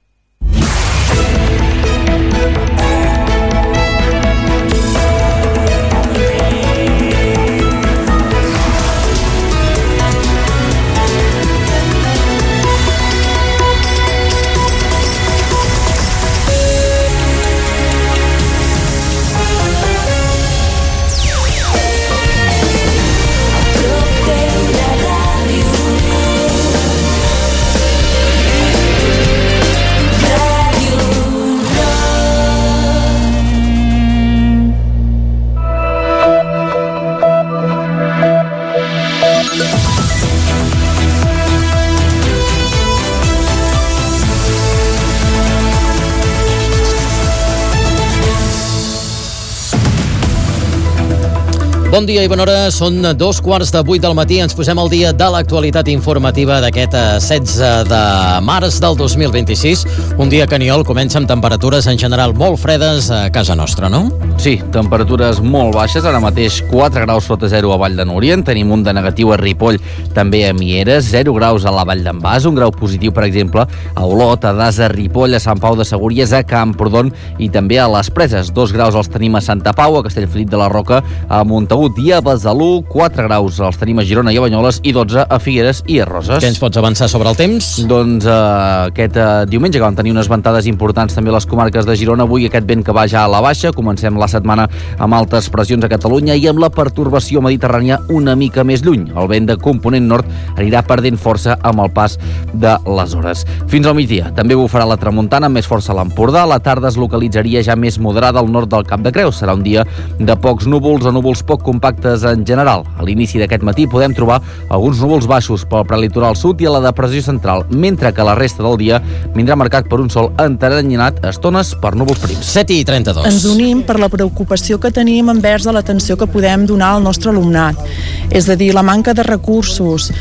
Bon dia i bona hora, són 2:15 del matí, ens posem al dia de l'actualitat informativa d'aquest 16 de març del 2026, un dia que Aniol comença amb temperatures en general molt fredes a casa nostra, no? Sí, temperatures molt baixes, ara mateix 4 graus sota 0 a Vall de Núria, tenim un de negatiu a Ripoll, també a Mieres, 0 graus a la Vall d'en Bas, un grau positiu, per exemple, a Olot, a Dasa, a Ripoll, a Sant Pau de Segúries, a Camprodon i també a les Preses. 2 graus els tenim a Santa Pau, a Castellfollit de la Roca, a Montagut i a Besalú, 4 graus els tenim a Girona i a Banyoles i 12 a Figueres i a Roses. Què ens pots avançar sobre el temps? Doncs aquest diumenge que van tenir unes ventades importants també a les comarques de Girona, avui aquest vent que va ja a la baixa, comencem la setmana amb altes pressions a Catalunya i amb la pertorbació mediterrània una mica més lluny. El vent de component nord anirà perdent força amb el pas de les hores. Fins al migdia també bufarà la tramuntana amb més força a l'Empordà, la tarda es localitzaria ja més moderada al nord del Cap de Creus. Serà un dia de pocs núvols o núvols poc compactes en general. A l'inici d'aquest matí podem trobar alguns núvols baixos pel prelitoral sud i a la depressió central, mentre que la resta del dia vindrà marcat per un sol enteranyinat a estones per núvols prims. 7:32. Ens unim per la preocupació que tenim envers de l'atenció que podem donar al nostre alumnat. És a dir, la manca de recursos,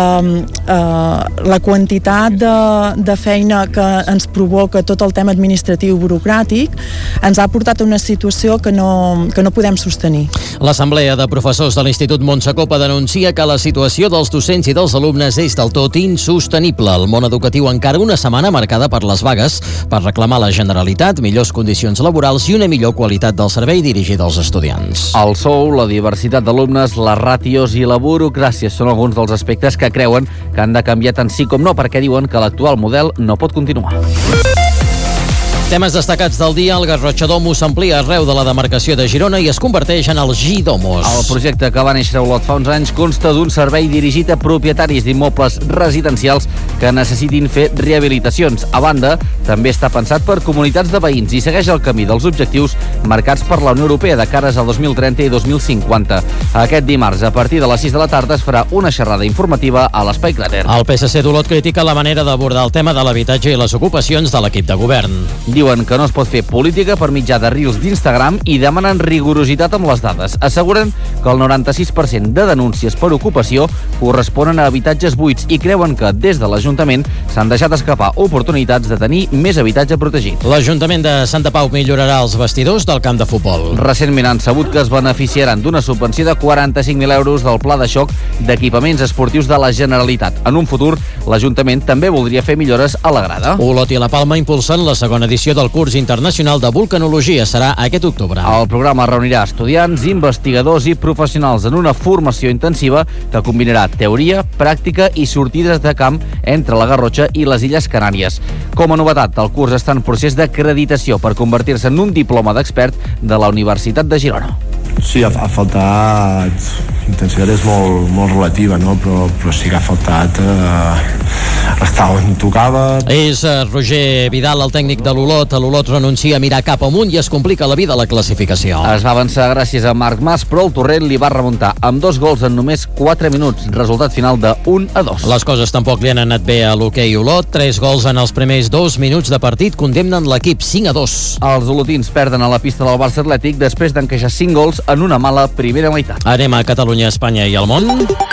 la quantitat de feina que ens provoca tot el tema administratiu burocràtic ens ha portat a una situació que no podem sostenir. L'Assemblea de Professors de l'Institut Montsecopa denuncia que la situació dels docents i dels alumnes és del tot insostenible. El món educatiu encara una setmana marcada per les vagues per reclamar a la Generalitat millors condicions laborals i una millor qualitat del servei dirigit als estudiants. El sou, la diversitat d'alumnes, les ràtios i la burocràcia són alguns dels aspectes que creuen que han de canviar tant sí com no, perquè diuen que l'actual model no pot continuar. Temes destacats del dia, el Garrotxa-Domus s'amplia arreu de la demarcació de Girona i es converteix en el G-Domus. El projecte que va néixer a Olot fa uns anys consta d'un servei dirigit a propietaris d'immobles residencials que necessitin fer rehabilitacions. A banda, també està pensat per comunitats de veïns i segueix el camí dels objectius marcats per la Unió Europea de cares al 2030 i 2050. Aquest dimarts, a partir de les 6 de la tarda, es farà una xerrada informativa a l'Espai Cràter. El PSC d'Olot critica la manera d'abordar el tema de l'habitatge i les ocupacions de l'equip de govern. Diuen que no es pot fer política per mitjà de reels d'Instagram i demanen rigorositat amb les dades. Asseguren que el 96% de denúncies per ocupació corresponen a habitatges buits i creuen que des de l'Ajuntament s'han deixat escapar oportunitats de tenir més habitatge protegit. L'Ajuntament de Santa Pau millorarà els vestidors del camp de futbol. Recentment han sabut que es beneficiaran d'una subvenció de 45.000 euros del Pla de Xoc d'equipaments esportius de la Generalitat. En un futur, l'Ajuntament també voldria fer millores a la grada. Olot i La Palma impulsen la segona edició inauguració del curs internacional de vulcanologia serà aquest octubre. El programa reunirà estudiants, investigadors i professionals en una formació intensiva que combinarà teoria, pràctica i sortides de camp entre la Garrotxa i les Illes Canàries. Com a novetat, el curs està en procés d'acreditació per convertir-se en un diploma d'expert de la Universitat de Girona. Sí, ha faltat... Intensitat és molt relativa, no? Però sí que ha faltat estar on tocava. És Roger Vidal, el tècnic de l'Olot. L'Olot renuncia a mirar cap amunt i es complica la vida a la classificació. Es va avançar gràcies a Marc Mas, però el Torrent li va remuntar amb 2 gols en només 4 minuts. Resultat final de 1-2. Les coses tampoc li han anat bé a l'hoquei Olot. 3 gols en els primers 2 minuts de partit condemnen l'equip 5-2. Els olotins perden a la pista del Barça Atlètic després d'encaixar 5 gols en una mala primera meitat. Anem a Catalunya, Espanya i el món.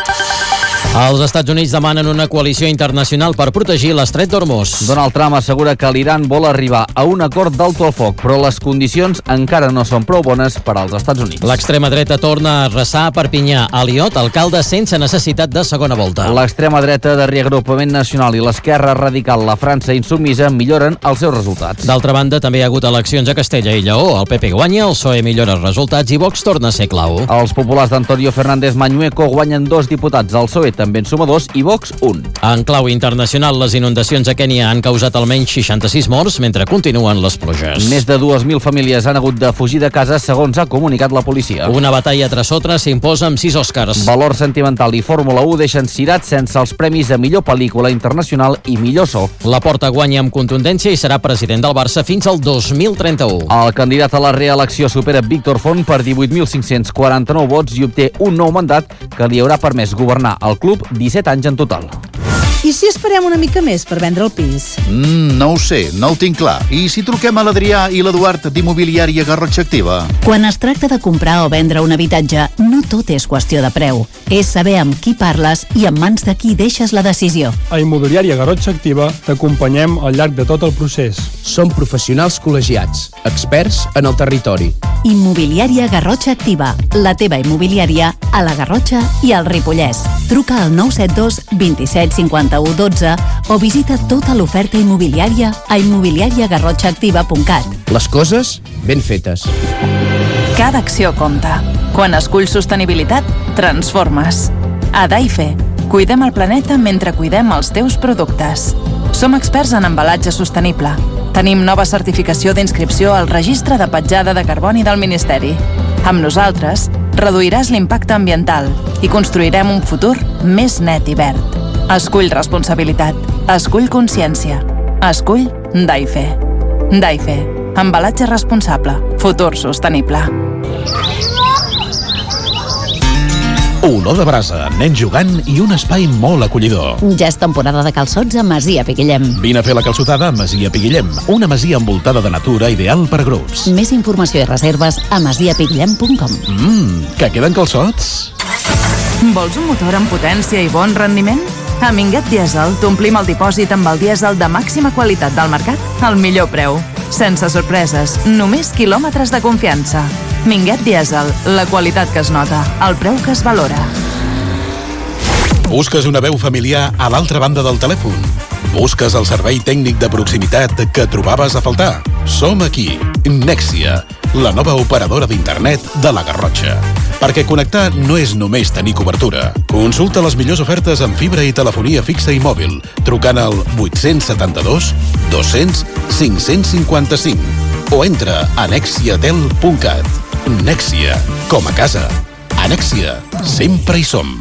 Els Estats Units demanen una coalició internacional per protegir l'Estret d'Hormuz. Donald Trump assegura que l'Iran vol arribar a un acord d'alto al foc, però les condicions encara no són prou bones per als Estats Units. L'extrema dreta torna a arrasar a Perpinyà. Aliot, alcalde sense necessitat de segona volta. L'extrema dreta de Reagrupament Nacional i l'esquerra radical, la França insubmisa, milloren els seus resultats. D'altra banda, també hi ha hagut eleccions a Castella i Lleó. El PP guanya, el PSOE millora els resultats i Vox torna a ser clau. Els populars d'Antonio Fernández Mañueco guanyen 2 diputats, el PSOE també en suma 2 i Vox 1. En clau internacional, les inundacions a Kènia han causat almenys 66 morts mentre continuen les pluges. Més de 2.000 famílies han hagut de fugir de casa, segons ha comunicat la policia. Una batalla tras otra s'imposa amb 6 Oscars. Valor sentimental i Fórmula 1 deixen cirats sense els premis a millor pel·lícula internacional i millor so. Laporta guanya amb contundència i serà president del Barça fins al 2031. El candidat a la reelecció supera Víctor Font per 18.549 vots i obté un nou mandat que li haurà permès governar el club 17 anys en total. I si esperem una mica més per vendre el pis? No ho sé, no ho tinc clar. I si truquem a l'Adrià i l'Eduard d'Immobiliària Garrotxa Activa? Quan es tracta de comprar o vendre un habitatge, no tot és qüestió de preu. És saber amb qui parles i en mans de qui deixes la decisió. A Immobiliària Garrotxa Activa t'acompanyem al llarg de tot el procés. Som professionals col·legiats, experts en el territori. Immobiliària Garrotxa Activa, la teva immobiliària a la Garrotxa i al Ripollès. Truca al 972 27 51 12 o visita tota l'oferta immobiliària a immobiliariagarrotxaactiva.cat. Les coses ben fetes. Cada acció compta. Quan esculls sostenibilitat, transformes. A Daife, cuidem el planeta mentre cuidem els teus productes. Som experts en embalatge sostenible. Tenim nova certificació d'inscripció al Registre de Petjada de Carboni del Ministeri. Amb nosaltres, reduiràs l'impacte ambiental i construirem un futur més net i verd. Escull responsabilitat. Escull consciència. Escull Daife. Daife. Embalatge responsable. Futur sostenible. Olor de brasa, nens jugant i un espai molt acollidor. Ja és temporada de calçots a Masia Piguillem. Vine a fer la calçotada a Masia Piguillem, una masia envoltada de natura ideal per a grups. Més informació i reserves a masiapiguillem.com. Que queden calçots? Vols un motor amb potència i bon rendiment? A Minguet Diesel t'omplim el dipòsit amb el dièsel de màxima qualitat del mercat al millor preu. Sense sorpreses, només quilòmetres de confiança. Minguet Diesel, la qualitat que es nota, el preu que es valora. Busques una veu familiar a l'altra banda del telèfon? Busques el servei tècnic de proximitat que trobaves a faltar? Som aquí, Nexia, la nova operadora d'internet de la Garrotxa. Perquè connectar no és només tenir cobertura. Consulta les millors ofertes en fibra i telefonia fixa i mòbil, trucant al 872 200 555 o entra a nexiatel.cat. Nexia, com a casa. A Nexia, sempre hi som.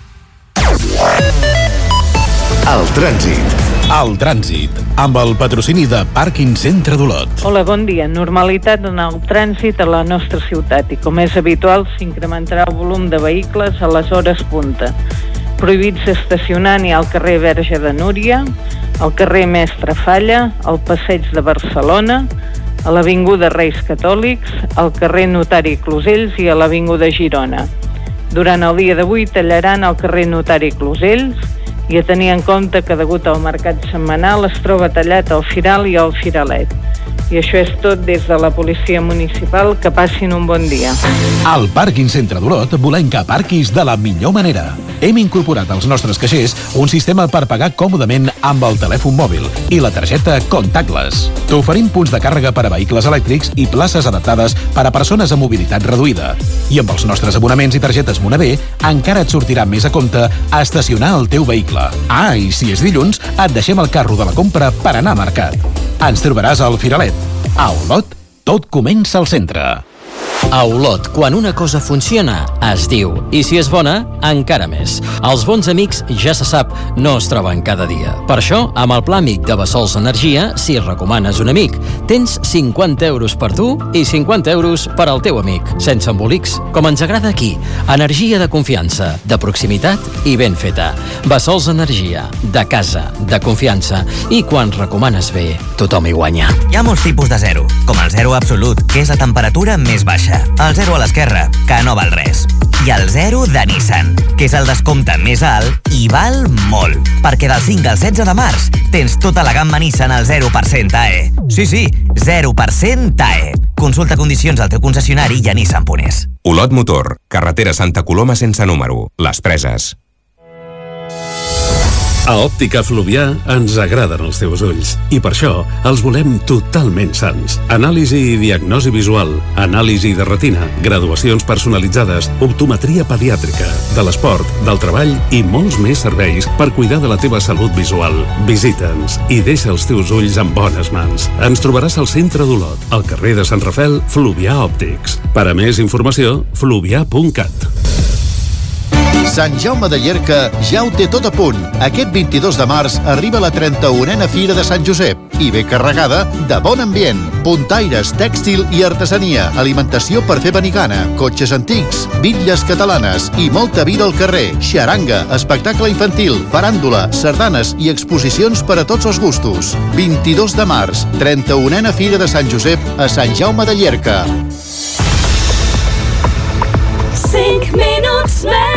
El trànsit. El trànsit, amb el patrocini de Pàrquing Centre d'Olot. Hola, bon dia. Normalitat en el trànsit a la nostra ciutat i, com és habitual, s'incrementarà el volum de vehicles a les hores punta. Prohibits estacionar ni al carrer Verge de Núria, al carrer Mestre Falla, al Passeig de Barcelona, a l'Avinguda Reis Catòlics, al carrer Notari Closells i a l'Avinguda Girona. Durant el dia d'avui tallaran al carrer Notari Closells i a tenir en compte que degut al mercat setmanal es troba tallat al Firal i al Firalet. I això és tot des de la Policia Municipal. Que passin un bon dia. Al Pàrquing Centre d'Olot volem que aparquis de la millor manera. Hem incorporat als nostres caixers un sistema per pagar còmodament amb el telèfon mòbil i la targeta Contactless. T'oferim punts de càrrega per a vehicles elèctrics i places adaptades per a persones amb mobilitat reduïda. I amb els nostres abonaments i targetes Moneder encara et sortirà més a compte estacionar el teu vehicle. Ah, i si és dilluns, et deixem el carro de la compra per anar a mercat. Ens trobaràs al Firalet. A Olot, tot comença al centre. A Olot, quan una cosa funciona, es diu. I si és bona, encara més. Els bons amics, ja se sap, no es troben cada dia. Per això, amb el pla amic de Bassols Energia, si recomanes un amic, tens 50 euros per tu i 50 euros per al teu amic. Sense embolics, com ens agrada aquí. Energia de confiança, de proximitat i ben feta. Bassols Energia, de casa, de confiança. I quan recomanes bé, tothom hi guanya. Hi ha molts tipus de zero, com el zero absolut, que és la temperatura més baixa. El 0 a l'esquerra, que no val res. I el 0 de Nissan, que és el descompte més alt i val molt. Perquè del 5 al 16 de març tens tota la gamma Nissan al 0% AE. Sí, 0% AE. Consulta condicions al teu concessionari i a Nissan.es. Olot Motor, carretera Santa Coloma sense número, Les Preses. A Òptica Fluvià ens agraden els teus ulls i per això els volem totalment sans. Anàlisi i diagnosi visual, anàlisi de retina, graduacions personalitzades, optometria pediàtrica, de l'esport, del treball i molts més serveis per cuidar de la teva salut visual. Visita'ns i deixa els teus ulls en bones mans. Ens trobaràs al centre d'Olot, al carrer de Sant Rafel, Fluvià Òptics. Per a més informació, fluvià.cat. Sant Jaume de Llierca ja ho té tot a punt. Aquest 22 de març arriba la 31a Fira de Sant Josep i ve carregada de bon ambient. Puntaires, tèxtil i artesania, alimentació per fer benicana, cotxes antics, bitlles catalanes i molta vida al carrer, xaranga, espectacle infantil, faràndula, sardanes i exposicions per a tots els gustos. 22 de març, 31a Fira de Sant Josep a Sant Jaume de Llierca. 5 minuts més.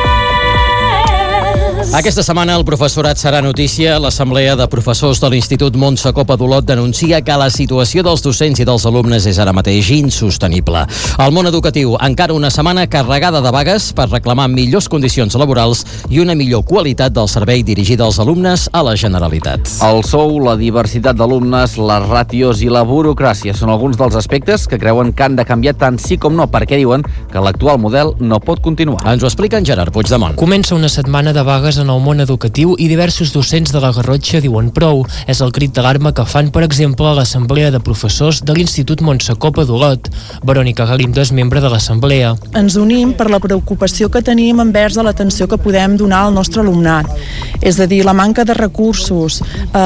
Aquesta setmana el professorat serà notícia. L'Assemblea de Professors de l'Institut Montse Copa d'Olot denuncia que la situació dels docents i dels alumnes és ara mateix insostenible. El món educatiu, encara una setmana carregada de vagues per reclamar millors condicions laborals i una millor qualitat del servei dirigida als alumnes a la Generalitat. El sou, la diversitat d'alumnes, les ràtios i la burocràcia són alguns dels aspectes que creuen que han de canviar tant sí com no, perquè diuen que l'actual model no pot continuar. Ens ho explica en Gerard Puigdemont. Comença una setmana de vagues en el món educatiu i diversos docents de la Garrotxa diuen prou. És el crit d'alarma que fan, per exemple, a l'Assemblea de Professors de l'Institut Montse Copa d'Olot. Verònica Galindo és membre de l'Assemblea. Ens unim per la preocupació que tenim envers de l'atenció que podem donar al nostre alumnat. És a dir, la manca de recursos,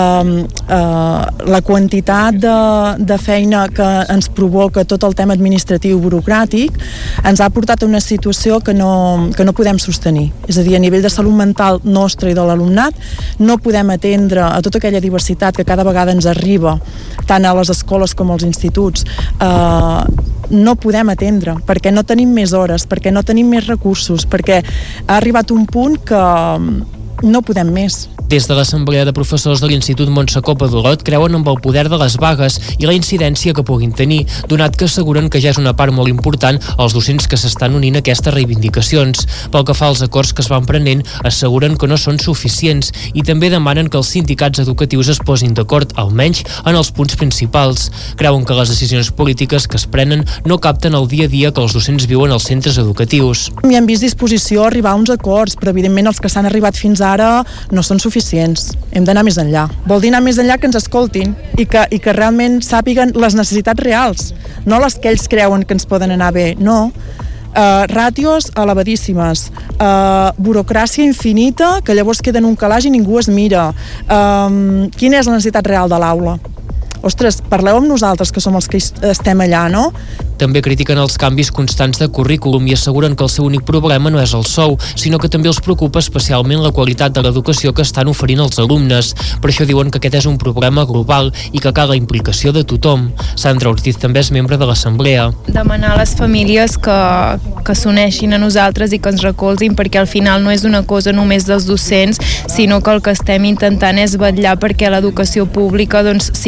la quantitat de feina que ens provoca tot el tema administratiu burocràtic ens ha portat a una situació que no podem sostenir. És a dir, a nivell de salut mental nostre i de l'alumnat no podem atendre a tota aquella diversitat que cada vegada ens arriba, tant a les escoles com als instituts. No podem atendre, perquè no tenim més hores, perquè no tenim més recursos, perquè ha arribat un punt que no podem més. Des de l'Assemblea de Professors de l'Institut Montse Copa d'Olot creuen amb el poder de les vagues i la incidència que puguin tenir, donat que asseguren que ja és una part molt important els docents que s'estan unint a aquestes reivindicacions. Pel que fa als acords que es van prenent, asseguren que no són suficients i també demanen que els sindicats educatius es posin d'acord, almenys en els punts principals. Creuen que les decisions polítiques que es prenen no capten el dia a dia que els docents viuen als centres educatius. Hi hem vist disposició a arribar a uns acords, però evidentment els que s'han arribat fins ara no són suficients. Hem d'anar més enllà. Vol dir anar més enllà que ens escoltin i que realment sàpiguen les necessitats reals, no les que ells creuen que ens poden anar bé, no. Ràtios elevadíssimes, burocràcia infinita, que llavors queda en un calaix i ningú es mira. Quina és la necessitat real de l'aula? Ostres, parleu amb nosaltres, que som els que estem allà, no? També critiquen els canvis constants de currículum i asseguren que el seu únic problema no és el sou, sinó que també els preocupa especialment la qualitat de l'educació que estan oferint els alumnes. Per això diuen que aquest és un problema global i que cal la implicació de tothom. Sandra Ortiz també és membre de l'Assemblea. Demanar a les famílies que s'uneixin a nosaltres i que ens recolzin, perquè al final no és una cosa només dels docents, sinó que el que estem intentant és vetllar perquè l'educació pública sigui realment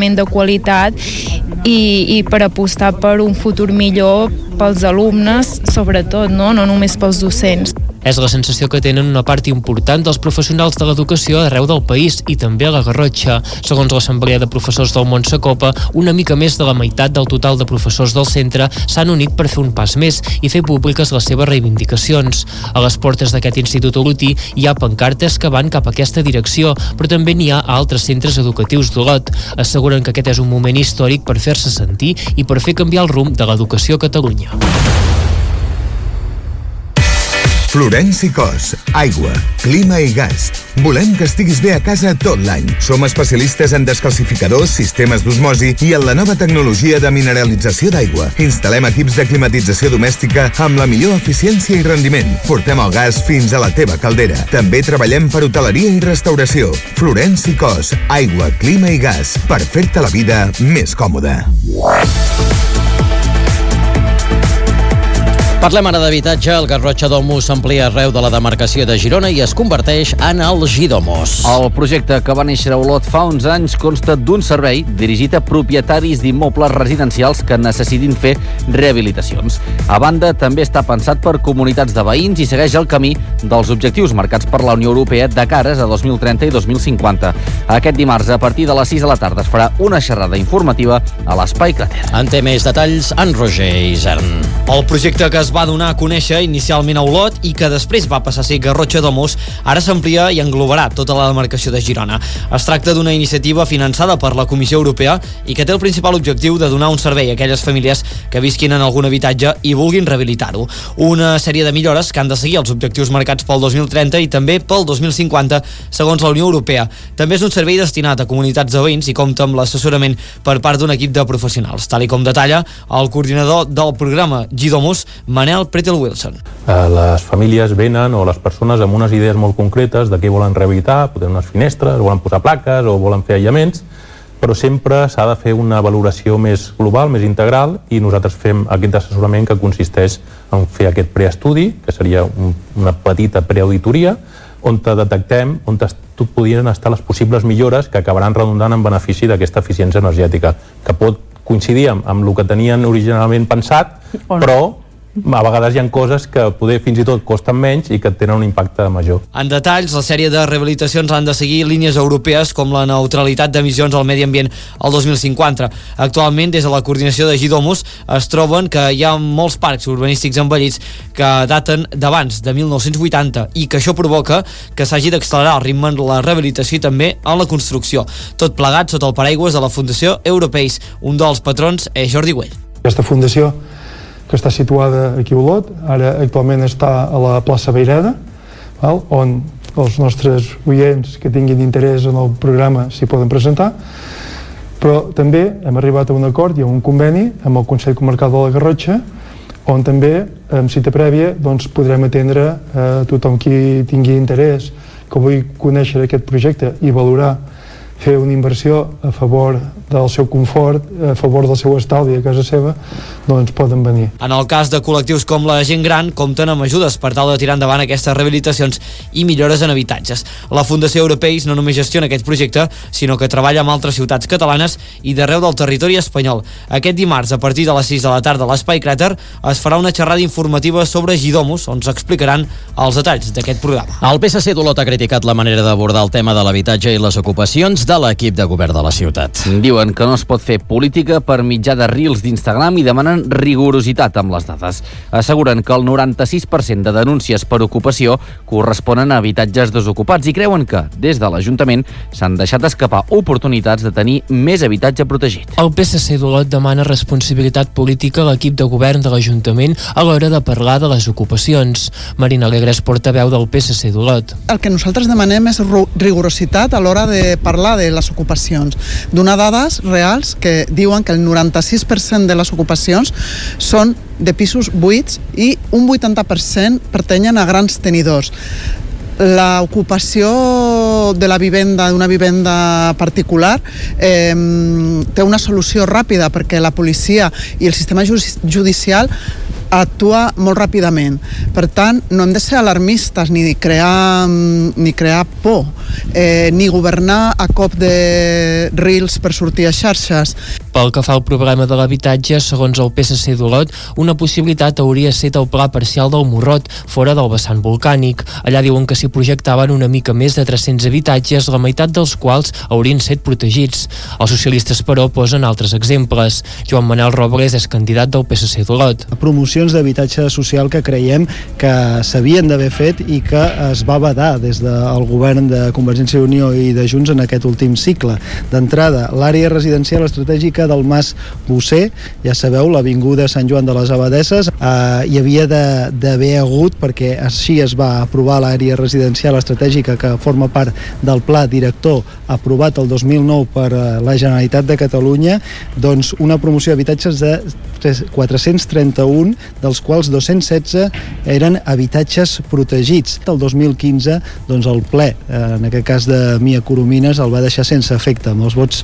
ensenyament de qualitat i per apostar per un futur millor pels alumnes, sobretot, no només pels docents. És la sensació que tenen una part important dels professionals de l'educació arreu del país i també a la Garrotxa. Segons l'Assemblea de Professors del Món S'Acopa, una mica més de la meitat del total de professors del centre s'han unit per fer un pas més i fer públiques les seves reivindicacions. A les portes d'aquest institut olotí hi ha pancartes que van cap a aquesta direcció, però també n'hi ha a altres centres educatius d'Olot. Asseguren que aquest és un moment històric per fer-se sentir i per fer canviar el rumb de l'educació a Catalunya. Florenci Cos, aigua, clima i gas. Volem que estiguis bé a casa tot l'any. Som especialistes en descalcificadors, sistemes d'osmosi i en la nova tecnologia de mineralització d'aigua. Instal·lem equips de climatització domèstica amb la millor eficiència i rendiment. Portem el gas fins a la teva caldera. També treballem per hoteleria i restauració. Florenci Cos, aigua, clima i gas. Per fer-te la vida més còmoda. Parlem ara d'habitatge. El Garrotxa Domus s'amplia arreu de la demarcació de Girona i es converteix en el Gidomos. El projecte, que va néixer a Olot fa uns anys, consta d'un servei dirigit a propietaris d'immobles residencials que necessitin fer rehabilitacions. A banda, també està pensat per comunitats de veïns i segueix el camí dels objectius marcats per la Unió Europea de cares a 2030 i 2050. Aquest dimarts, a partir de les 6 de la tarda, es farà una xerrada informativa a l'Espai Cràter. En té més detalls en Roger Isern. El projecte que es va donar a conèixer inicialment a Olot i que després va passar a ser Garrotxa Domus, ara s'amplia i englobarà tota la demarcació de Girona. Es tracta d'una iniciativa finançada per la Comissió Europea i que té el principal objectiu de donar un servei a aquelles famílies que visquin en algun habitatge i vulguin rehabilitar-ho. Una sèrie de millores que han de seguir els objectius marcats pel 2030 i també pel 2050, segons la Unió Europea. També és un servei destinat a comunitats de veïns i compta amb l'assessorament per part d'un equip de professionals, tal i com detalla el coordinador del programa Gidomos, Manel Pretel-Wilson. Les famílies venen, o les persones, amb unes idees molt concretes de què volen rehabilitar, poden unes finestres, volen posar plaques o volen fer aïllaments, però sempre s'ha de fer una valoració més global, més integral, i nosaltres fem aquest assessorament que consisteix en fer aquest preestudi, que seria una petita preauditoria, on detectem on podrien estar les possibles millores que acabaran redundant en benefici d'aquesta eficiència energètica, que pot coincidir amb el que tenien originalment pensat, però a vegades hi ha coses que poder fins i tot costen menys i que tenen un impacte major. En detalls, la sèrie de rehabilitacions han de seguir línies europees com la neutralitat d'emissions al medi ambient al 2050. Actualment, des de la coordinació de Gidomos, es troben que hi ha molts parcs urbanístics envellits que daten d'abans de 1980 i que això provoca que s'hagi d'accelerar el ritme en la rehabilitació i també en la construcció. Tot plegat sota el paraigües de la Fundació Europeis. Un dels patrons és Jordi Güell. Aquesta fundació, que està situada aquí a Olot, ara actualment està a la plaça Vayreda, on els nostres oients que tinguin interès en el programa s'hi poden presentar, però també hem arribat a un acord i a un conveni amb el Consell Comarcal de la Garrotxa, on també, amb cita prèvia, podrem atendre a tothom qui tingui interès, que vulgui conèixer aquest projecte i valorar fer una inversió a favor del seu confort, a favor del seu estalvi a casa seva, doncs poden venir. En el cas de col·lectius com la gent gran, compten amb ajudes per tal de tirar endavant aquestes rehabilitacions i millores en habitatges. La Fundació Europeis no només gestiona aquest projecte, sinó que treballa amb altres ciutats catalanes i d'arreu del territori espanyol. Aquest dimarts, a partir de les 6 de la tarda a l'Espai Cràter, es farà una xerrada informativa sobre Gidomos, on s'explicaran els detalls d'aquest programa. El PSC d'Olot ha criticat la manera d'abordar el tema de l'habitatge i les ocupacions de l'equip de govern de la ciutat. Diuen que no es pot fer política per mitjà de reels d'Instagram i demanen rigorositat amb les dades. Asseguren que el 96% de denúncies per ocupació corresponen a habitatges desocupats i creuen que, des de l'Ajuntament, s'han deixat escapar oportunitats de tenir més habitatge protegit. El PSC d'Olot demana responsabilitat política a l'equip de govern de l'Ajuntament a l'hora de parlar de les ocupacions. Marina Alegre és portaveu del PSC d'Olot. El que nosaltres demanem és rigorositat a l'hora de parlar de les ocupacions. Donar dades reals que diuen que el 96% de les ocupacions són de pisos buits i un 80% pertanyen a grans tenidors. L'ocupació de la vivenda, d'una vivenda particular, té una solució ràpida perquè la policia i el sistema judicial actua molt ràpidament. Per tant, no hem de ser alarmistes ni crear por, ni governar a cop de reels per sortir a xarxes. Pel que fa al problema de l'habitatge, segons el PSC d'Olot, una possibilitat hauria estat el pla parcial del Morrot, fora del vessant volcànic. Allà diuen que s'hi projectaven una mica més de 300 habitatges, la meitat dels quals haurien estat protegits. Els socialistes, però, posen altres exemples. Joan Manel Robles és candidat del PSC d'Olot. Promocions d'habitatge social que creiem que s'havien d'haver fet i que es va vedar des del govern de Convergència i Unió i de Junts en aquest últim cicle. D'entrada, l'àrea residencial estratègica del Mas Bosser, ja sabeu, l'avinguda Sant Joan de les Abadesses, hi havia d'haver hagut, perquè així es va aprovar l'àrea residencial estratègica que forma part del pla director aprovat el 2009 per la Generalitat de Catalunya, doncs una promoció d'habitatges de 431, dels quals 216 eren habitatges protegits. El 2015, doncs el ple, en aquest cas de Mia Coromines, el va deixar sense efecte, amb els vots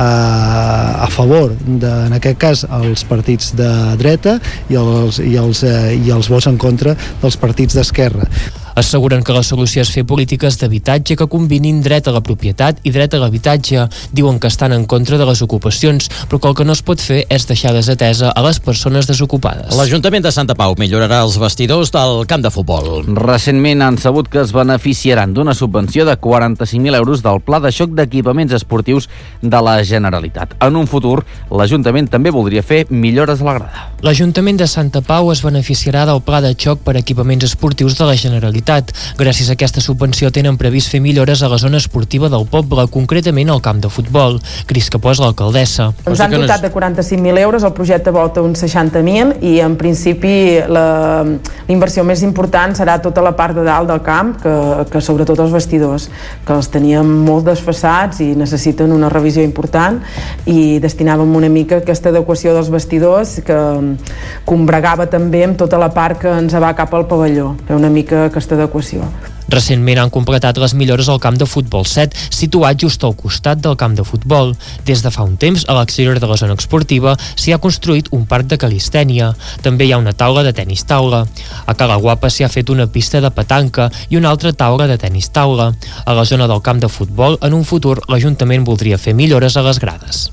a favor, en aquest cas, els partits de dreta i els vots en contra dels partits d'esquerra. Asseguren que la solució és fer polítiques d'habitatge que combinin dret a la propietat i dret a l'habitatge. Diuen que estan en contra de les ocupacions, però que el que no es pot fer és deixar desatesa a les persones desocupades. L'Ajuntament de Santa Pau millorarà els vestidors del camp de futbol. Recentment han sabut que es beneficiaran d'una subvenció de 45.000 euros del Pla de Xoc d'Equipaments Esportius de la Generalitat. En un futur, l'Ajuntament també voldria fer millores a la grada. L'Ajuntament de Santa Pau es beneficiarà del Pla de Xoc per Equipaments Esportius de la Generalitat. Gràcies a aquesta subvenció tenen previst fer millores a la zona esportiva del poble, concretament al camp de futbol. Cris Capós, l'alcaldessa. Ens han dotat de 45.000 euros, el projecte volta uns 60.000 i en principi la inversió més important serà tota la part de dalt del camp, que sobretot els vestidors, que els teníem molt desfassats i necessiten una revisió important, i destinàvem una mica a aquesta adequació dels vestidors que combregava també amb tota la part que ens va cap al pavelló, una mica aquesta adequació. Recentment han completat les millores al camp de futbol 7, situat just al costat del camp de futbol. Des de fa un temps, a l'exterior de la zona esportiva, s'hi ha construït un parc de calistènia. També hi ha una taula de tenis taula. A Cala Guapa s'hi ha fet una pista de petanca i una altra taula de tenis taula. A la zona del camp de futbol, en un futur, l'Ajuntament voldria fer millores a les grades.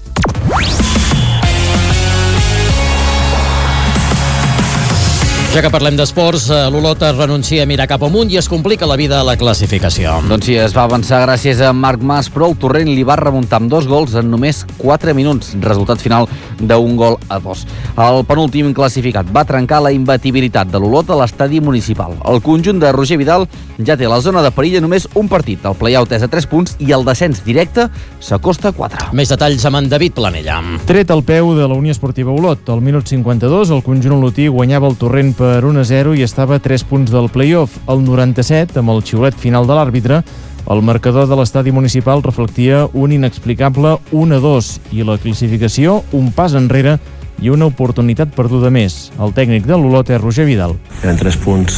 Ja que parlem d'esports, l'Olot renuncia a mirar cap amunt i es complica la vida a la classificació. Doncs sí, es va avançar gràcies a Marc Mas, però el Torrent li va remuntar amb 2 gols en només 4 minuts, resultat final d'1 gol a 2. El penúltim classificat va trencar la imbatibilitat de l'Olot a l'estadi municipal. El conjunt de Roger Vidal ja té la zona de perill a només un partit. El play-out és a 3 punts i el descens directe s'acosta a 4. Més detalls amb en David Planella. Tret al peu de la Unió Esportiva Olot. Al minut 52, el conjunt olotí guanyava el Torrent per 1-0 i estava a 3 punts del play-off. Al 97, amb el xiulet final de l'àrbitre, el marcador de l'estadi municipal reflectia un inexplicable 1-2 i la classificació un pas enrere i una oportunitat perduda més. El tècnic de l'Olot és Roger Vidal. Eren 3 punts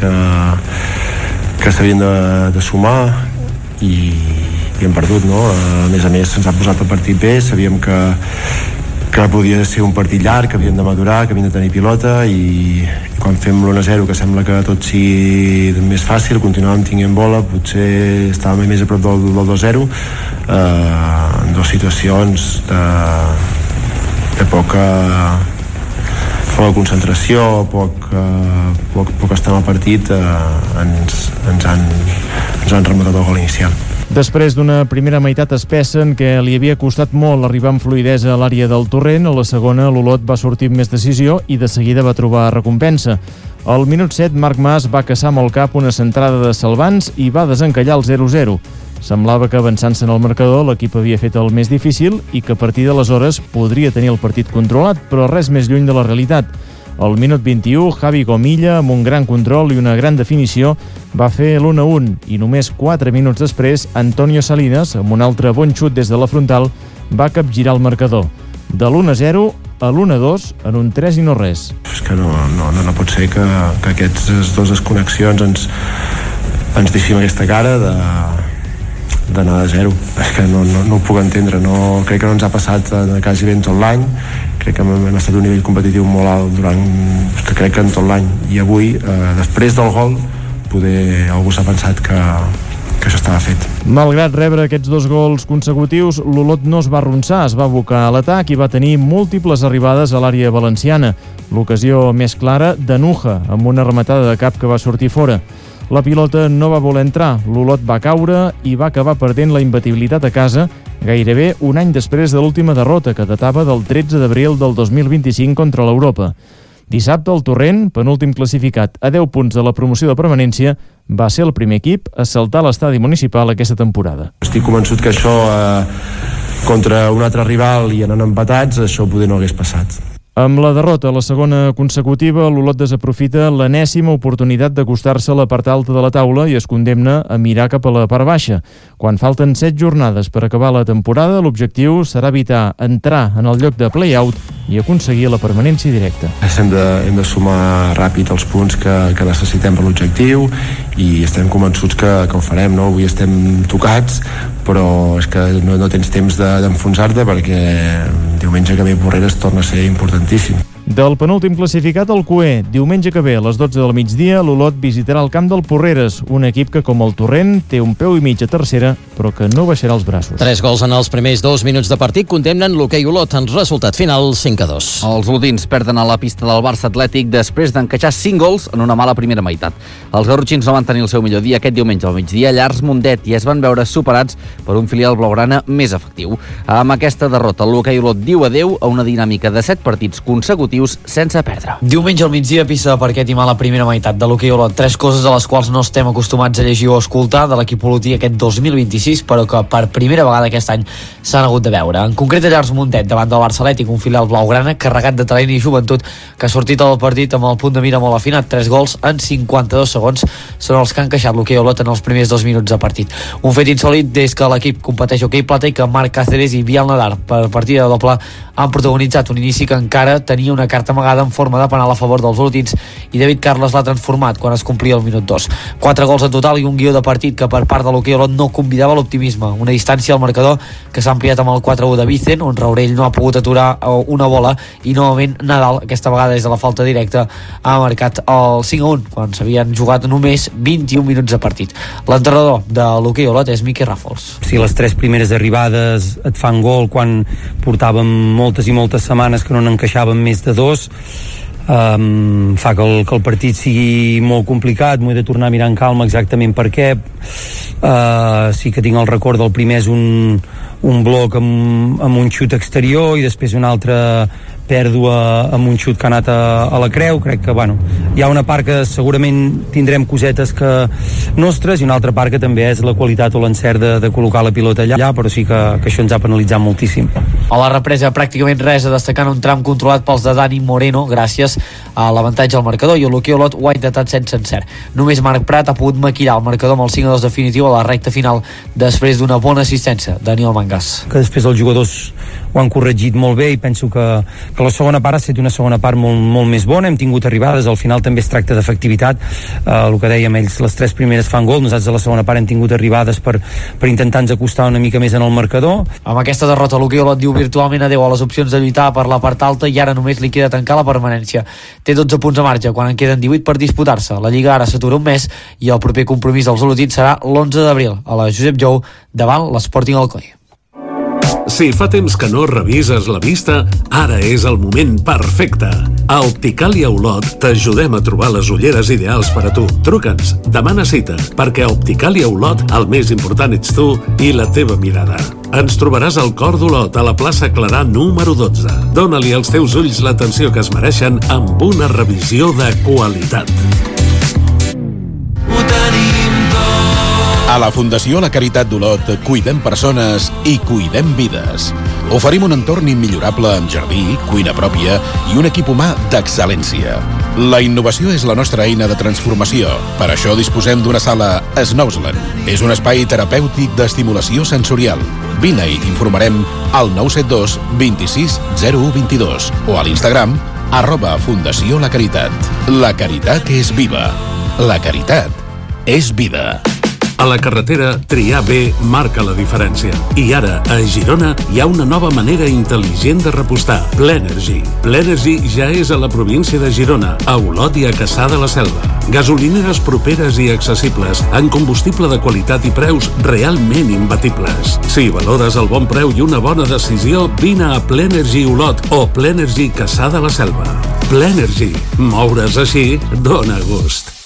que s'havien de sumar i hem perdut, no? A més, ens ha posat el partit bé, sabíem que podia ser un partit llarg, que havíem de madurar, que havíem de tenir pilota, i quan fem l'1-0, que sembla que tot sigui més fàcil, continuàvem tinguent bola, potser estàvem més a prop del 2-0, en dues situacions de poca concentració, poc estar en el partit, ens han remuntat el gol inicial. Després d'una primera meitat espessa en què li havia costat molt arribar amb fluïdesa a l'àrea del Torrent, a la segona l'Olot va sortir amb més decisió i de seguida va trobar recompensa. Al minut 7, Marc Mas va caçar amb el cap una centrada de Salvans i va desencallar el 0-0. Semblava que avançant-se en el marcador l'equip havia fet el més difícil i que a partir d'aleshores podria tenir el partit controlat, però res més lluny de la realitat. Al minut 21, Javi Gomilla, amb un gran control i una gran definició, va fer l'1-1 i només 4 minuts després, Antonio Salinas, amb un altre bon xut des de la frontal, va capgirar el marcador. De l'1-0 a l'1-2 en un 3 i no res. És que no pot ser que aquestes dues desconnexions ens deixin aquesta cara d'anar de zero. És que no ho puc entendre, crec que no ens ha passat quasi ben tot l'any, crec que hem estat a un nivell competitiu molt alt crec que en tot l'any, i avui després del gol poder algú s'ha pensat que això estava fet. Malgrat rebre aquests 2 gols consecutius, l'Olot no es va arronsar, es va abocar a l'atac i va tenir múltiples arribades a l'àrea valenciana. L'ocasió més clara, Danuja, amb una rematada de cap que va sortir fora. La pilota no va voler entrar, l'Olot va caure i va acabar perdent la imbatibilitat a casa gairebé un any després de l'última derrota, que datava del 13 d'abril del 2025 contra l'Europa. Dissabte, el Torrent, penúltim classificat a 10 punts de la promoció de permanència, va ser el primer equip a saltar a l'estadi municipal aquesta temporada. Estic convençut que això, contra un altre rival i anant empatats, això poder no hagués passat. Amb la derrota a la segona consecutiva, l'Olot desaprofita l'enèsima oportunitat d'acostar-se a la part alta de la taula i es condemna a mirar cap a la part baixa. Quan falten 7 jornades per acabar la temporada, l'objectiu serà evitar entrar en el lloc de play-out i aconseguir la permanència directa. Hem de sumar ràpid els punts que necessitem per l'objectiu i estem convençuts que ho farem, no? Avui estem tocats, però és que no tens temps d'enfonsar-te perquè diumenge que ve Porreres torna a ser importantíssim. Del penúltim classificat al QE, diumenge que ve a les 12 del migdia, l'Olot visitarà el camp del Porreres, un equip que, com el Torrent, té un peu i mig a tercera, però que no baixarà els braços. 3 gols en els primers 2 minuts de partit condemnen l'hoquei Olot en resultat final 5-2. Els olotins perden a la pista del Barça Atlètic després d'encaixar 5 gols en una mala primera meitat. Els garrotxins no van tenir el seu millor dia aquest diumenge al migdia a Llars Mundet i es van veure superats per un filial blaugrana més efectiu. Amb aquesta derrota, l'hoquei Olot diu adeu a una dinàmica de 7 partits consecutius sense perdre. Diumenge al migdia, pista de parquet i mala primera meitat de l'hoquei Olot. 3 coses a les quals no estem acostumats a llegir o escoltar de l'equip olotí aquest 2026, però que per primera vegada aquest any s'han hagut de veure. En concret, a Llars Mundet, davant del Barça Atlètic, un filial blaugrana carregat de talent i joventut que ha sortit al partit amb el punt de mira molt afinat. 3 gols en 52 segons són els que han encaixat l'hoquei Olot en els primers 2 minuts de partit. Un fet insòlit des que l'equip competeix hoquei plata i que Marc Cáceres i Biel Nadar, per partida de doble, han protagonitzat un inici que encara tenia una carta amagada en forma de penal a favor dels olotins i David Carles l'ha transformat quan es complia el minut 2. 4 gols en total i un guió de partit que per part de l'hoquei Olot no convidava l'optimisme. Una distància al marcador que s'ha ampliat amb el 4-1 de Vicent, on Raurell no ha pogut aturar una bola i novament Nadal, aquesta vegada des de la falta directa, ha marcat el 5-1 quan s'havien jugat només 21 minuts de partit. L'entrenador de l'hoquei Olot és Miqui Ràfols. Si les 3 primeres arribades et fan gol quan portàvem moltes i moltes setmanes que no n'encaixàvem més de 2, fa que el partit sigui molt complicat. M'ho he de tornar a mirar en calma exactament per què. Sí que tinc el record del primer és un bloc amb un xut exterior i després una altra pèrdua amb un xut que ha anat a la creu. Crec que hi ha una part que segurament tindrem cosetes nostres i una altra part que també és la qualitat o l'encert de col·locar la pilota allà, però sí que això ens ha penalitzat moltíssim. A la represa pràcticament res a destacar en un tram controlat pels de Dani Moreno gràcies a l'avantatge al marcador, i l'hoquei Olot ho ha intentat sense encert. Només Marc Prat ha pogut maquillar el marcador amb el 5-2 definitiu a la recta final després d'una bona assistència, Daniel Mangas. Que després els jugadors ho han corregit molt bé i penso que la segona part ha estat una segona part molt més bona. Hem tingut arribades, al final també es tracta d'efectivitat, el que dèiem, ells les 3 primeres fan gol, nosaltres a la segona part hem tingut arribades per intentar-nos acostar una mica més en el marcador. Amb aquesta derrota l'hoquei Olot diu virtualment adeu a les opcions de lluitar per la part alta i ara només li queda tancar la permanència. Té 12 punts a marge quan en queden 18 per disputar-se. La Lliga ara s'atura un mes i el proper compromís dels olotins serà l'11 d'abril a la Josep Jou davant l'Sporting Alcoi. Si fa temps que no revises la vista, ara és el moment perfecte. A Opticàlia Olot t'ajudem a trobar les ulleres ideals per a tu. Truca'ns, demana cita, perquè a Opticàlia Olot el més important ets tu i la teva mirada. Ens trobaràs al cor d'Olot, a la plaça Clarà número 12. Dóna-li als teus ulls l'atenció que es mereixen amb una revisió de qualitat. A la Fundació La Caritat d'Olot cuidem persones i cuidem vides. Oferim un entorn immillorable amb jardí, cuina pròpia i un equip humà d'excel·lència. La innovació és la nostra eina de transformació. Per això disposem d'una sala Snousland. És un espai terapèutic d'estimulació sensorial. Vine i t'informarem al 972 26 01 22 o a l'Instagram @Fundació La Caritat. La caritat és viva. La caritat és vida. A la carretera, triar bé marca la diferència. I ara, a Girona, hi ha una nova manera intel·ligent de repostar. Plenergy. Plenergy ja és a la província de Girona, a Olot i a Cassà de la Selva. Gasolineres properes i accessibles, en combustible de qualitat i preus realment imbatibles. Si valores el bon preu i una bona decisió, vine a Plenergy Olot o Plenergy Cassà de la Selva. Plenergy. Moure's així dóna gust.